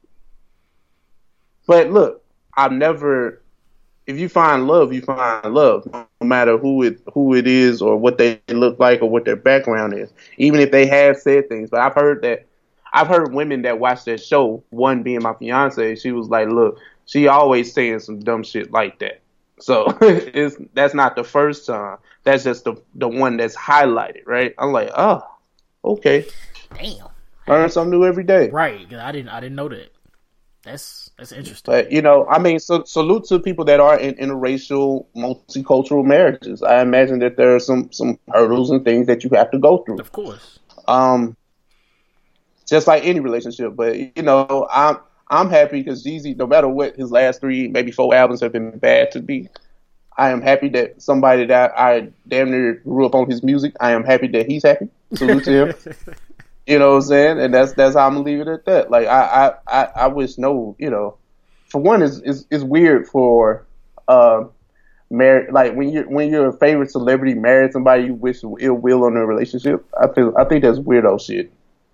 Speaker 4: But look, I've never. If you find love, you find love, no matter who it who it is or what they look like or what their background is. Even if they have said things, but I've heard that I've heard women that watch that show. One being my fiance, she was like, "Look, she always saying some dumb shit like that." So it's that's not the first time. That's just the the one that's highlighted, right? I'm like, oh, okay,
Speaker 3: Damn.
Speaker 4: learn something new every day.
Speaker 3: Right. 'Cause I didn't. I didn't know that. That's that's interesting.
Speaker 4: But, you know, I mean, so, salute to people that are in interracial, multicultural marriages. I imagine that there are some, some hurdles and things that you have to go through.
Speaker 3: Of course.
Speaker 4: Um, just like any relationship. But, you know, I'm I'm happy because Jeezy, no matter what his last three, maybe four albums have been bad to be, I am happy that somebody that I damn near grew up on his music, I am happy that he's happy. Salute to him. You know what I'm saying? And that's that's how I'm gonna leave it at that. Like I I, I, I wish no, you know, for one it's it's, it's weird for uh married like when you're when you're a favorite celebrity married somebody you wish ill will on their relationship. I feel I think that's weirdo shit.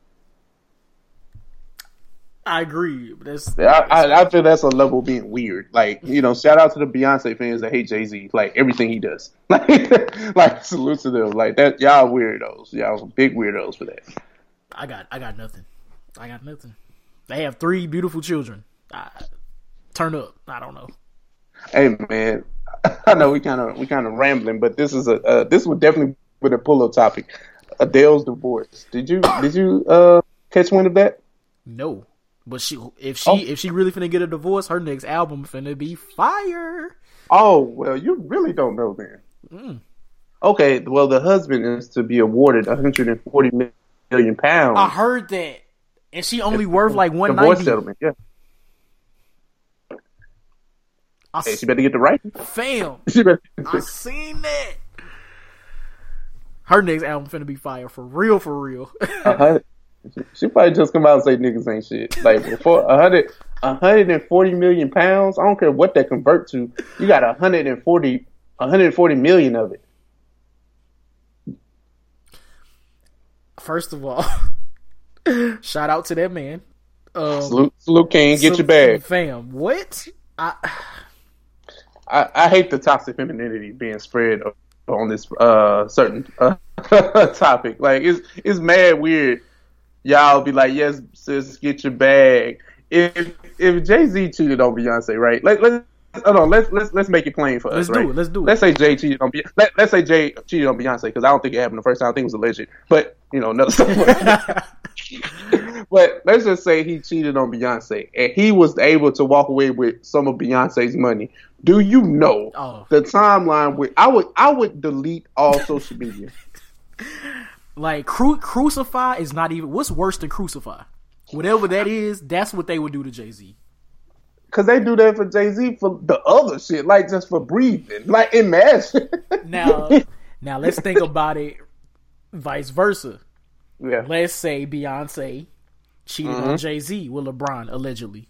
Speaker 3: I agree. But that's,
Speaker 4: I, I I feel that's a level of being weird. Like, you know, shout out to the Beyonce fans that hate Jay-Z, like everything he does. Like like salute to them. Like that y'all weirdos. Y'all big weirdos for that.
Speaker 3: I got I got nothing. I got nothing. They have three beautiful children. I, turn up. I don't know.
Speaker 4: Hey man, I know we kind of we kind of rambling, but this is a uh, this would definitely be a pull up topic. Adele's divorce. Did you did you uh, catch wind of that?
Speaker 3: No, but she if she
Speaker 4: Oh.
Speaker 3: if she really finna get a divorce, her next album finna be fire.
Speaker 4: Oh well, you really don't know then.
Speaker 3: Mm.
Speaker 4: Okay, well the husband is to be awarded one hundred forty million pounds.
Speaker 3: I heard that, and she only worth like one
Speaker 4: divorce
Speaker 3: ninety.
Speaker 4: settlement. Yeah,
Speaker 3: I
Speaker 4: hey,
Speaker 3: s-
Speaker 4: she better get the right.
Speaker 3: fam,
Speaker 4: She better.
Speaker 3: I seen that. Her next album finna be fire for real, for real.
Speaker 4: Uh-huh. She probably just come out and say niggas ain't shit. Like before a hundred, a hundred and forty million pounds. I don't care what that convert to. You got a hundred and forty, a hundred and forty million of it.
Speaker 3: First of all, shout out to that man. Um,
Speaker 4: Salute, salute, King. Get
Speaker 3: so-
Speaker 4: your bag.
Speaker 3: fam. What? I
Speaker 4: I, I hate the toxic femininity being spread on this uh, certain uh, topic. Like it's it's mad weird. Y'all be like, yes, sis, get your bag. If if Jay-Z cheated on Beyonce, right? Let let hold on, let's let's let's make it plain for
Speaker 3: Let's
Speaker 4: us,
Speaker 3: do
Speaker 4: right?
Speaker 3: it, let's do it.
Speaker 4: Let's say Jay cheated on Be- let, let's say Jay cheated on Beyonce because I don't think it happened the first time. I think it was alleged, but you know, another stuff. But let's just say he cheated on Beyonce and he was able to walk away with some of Beyonce's money. Do you know
Speaker 3: Oh.
Speaker 4: the timeline? With I would I would delete all social media.
Speaker 3: like cru- crucify is not even. What's worse than crucify? Whatever that is, that's what they would do to Jay-Z.
Speaker 4: Cause they do that for Jay-Z for the other shit, like just for breathing. Like imagine.
Speaker 3: Now, now let's think about it. Vice versa.
Speaker 4: Yeah.
Speaker 3: Let's say Beyonce cheated
Speaker 4: Mm-hmm.
Speaker 3: on Jay-Z with LeBron allegedly.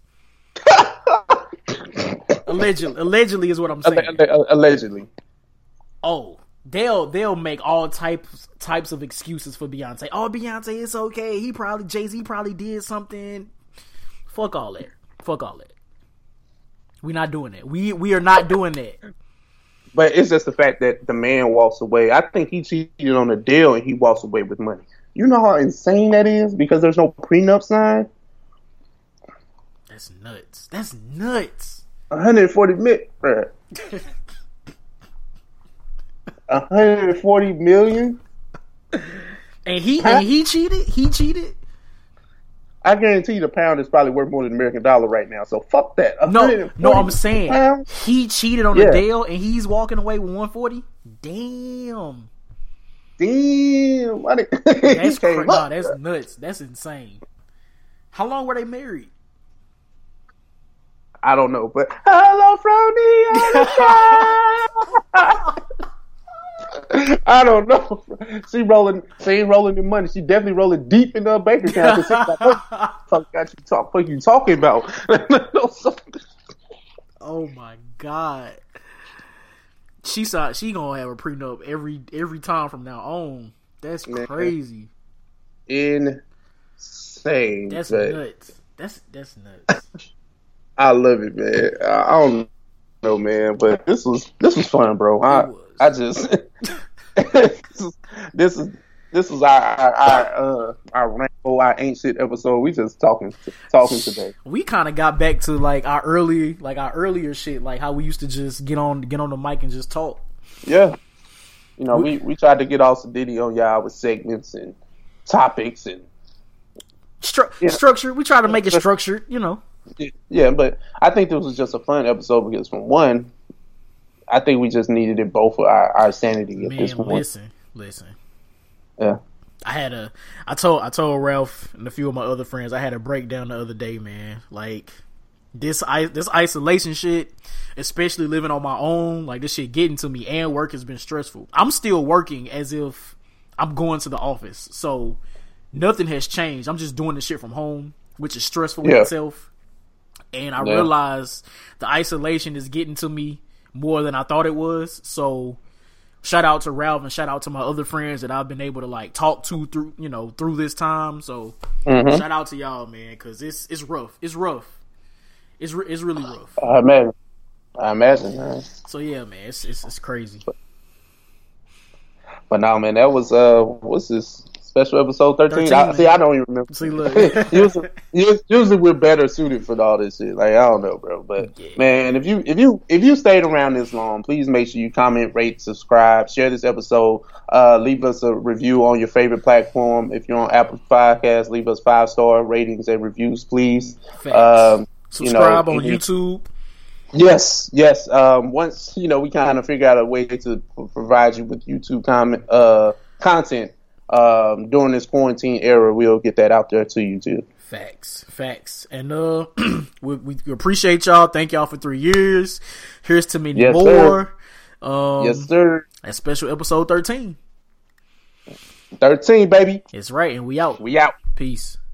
Speaker 3: allegedly, allegedly is what I'm saying.
Speaker 4: Allegedly.
Speaker 3: Oh, they'll they'll make all types types of excuses for Beyonce. Oh, Beyonce, it's okay. He probably Jay-Z probably did something. Fuck all that. Fuck all that. We're not doing that. We we are not doing that.
Speaker 4: But it's just the fact that the man walks away. I think he cheated on a deal and he walks away with money. You know how insane that is because there's no prenup signed?
Speaker 3: That's nuts. That's nuts.
Speaker 4: one hundred forty million. one hundred forty million?
Speaker 3: And he and he cheated. He cheated.
Speaker 4: I guarantee you the pound is probably worth more than the American dollar right now. So fuck that.
Speaker 3: No, no, I'm saying
Speaker 4: pounds?
Speaker 3: he cheated on
Speaker 4: Yeah.
Speaker 3: Adele and he's walking away with one forty. Damn,
Speaker 4: Damn, why they-
Speaker 3: that's
Speaker 4: he came
Speaker 3: cra- nah,
Speaker 4: up.
Speaker 3: that's nuts. That's insane. How long were they married?
Speaker 4: I don't know, but hello from the other side. I don't know. She rolling, she ain't rolling the money. She definitely rolling deep in her bank account. She like, what the fuck got you talk? What you talking about?
Speaker 3: Oh my god, she saw she gonna have a prenup every every time from now on. That's
Speaker 4: Man.
Speaker 3: crazy.
Speaker 4: Insane.
Speaker 3: That's
Speaker 4: but
Speaker 3: nuts. That's that's nuts.
Speaker 4: I love it, man. I, I don't know, man, but this was this was fun, bro. I
Speaker 3: It was.
Speaker 4: I just this is this is this is our our our, uh, our ramble, our ain't shit episode. We just talking talking today.
Speaker 3: We kind of got back to like our early, like our earlier shit, like how we used to just get on get on the mic and just talk.
Speaker 4: Yeah, you know, we we tried to get all Sadiddy on y'all with segments and topics and
Speaker 3: Stru-
Speaker 4: Yeah.
Speaker 3: Structure. We try to make it structured, you know.
Speaker 4: yeah. But I think this was just a fun episode because from one, I think we just needed it both for our, our sanity at
Speaker 3: Man,
Speaker 4: this point.
Speaker 3: listen, listen.
Speaker 4: Yeah.
Speaker 3: I had a, I told, I told Ralph and a few of my other friends, I had a breakdown the other day, man. Like this, I this isolation shit, especially living on my own, like this shit getting to me, and work has been stressful. I'm still working as if I'm going to the office, so nothing has changed. I'm just doing the shit from home, which is stressful in
Speaker 4: Yeah.
Speaker 3: itself. And I
Speaker 4: Yeah.
Speaker 3: realized the isolation is getting to me more than I thought it was. So shout out to Ralph and shout out to my other friends that I've been able to like talk to through, you know, through this time. So
Speaker 4: Mhm.
Speaker 3: shout out to y'all, man, because it's it's rough. It's rough. It's re- it's really rough.
Speaker 4: I imagine. I imagine, man.
Speaker 3: So yeah, man, it's it's, it's crazy.
Speaker 4: But now, man, that was uh, what's this special episode thirteen?
Speaker 3: thirteen,
Speaker 4: I,
Speaker 3: man.
Speaker 4: see, I don't even remember.
Speaker 3: See, look.
Speaker 4: usually, usually, usually we're better suited for all this shit. Like I don't know, bro. But
Speaker 3: Yeah.
Speaker 4: man, if you if you if you stayed around this long, please make sure you comment, rate, subscribe, share this episode. Uh, leave us a review on your favorite platform. If you're on Apple Podcasts, leave us five star ratings and reviews, please.
Speaker 3: Facts.
Speaker 4: Um,
Speaker 3: Subscribe
Speaker 4: you know,
Speaker 3: on
Speaker 4: if you-
Speaker 3: YouTube.
Speaker 4: Yes, yes. Um, once you know, we kind of figure out a way to p- provide you with YouTube comment uh, content um, during this quarantine era. We'll get that out there to you too.
Speaker 3: Facts, facts, and uh, we, we appreciate y'all. Thank y'all for three years. Here's to many
Speaker 4: Yes,
Speaker 3: more. Um,
Speaker 4: yes, sir.
Speaker 3: That's special episode thirteen.
Speaker 4: Thirteen, baby.
Speaker 3: It's right, and we out.
Speaker 4: We out.
Speaker 3: Peace.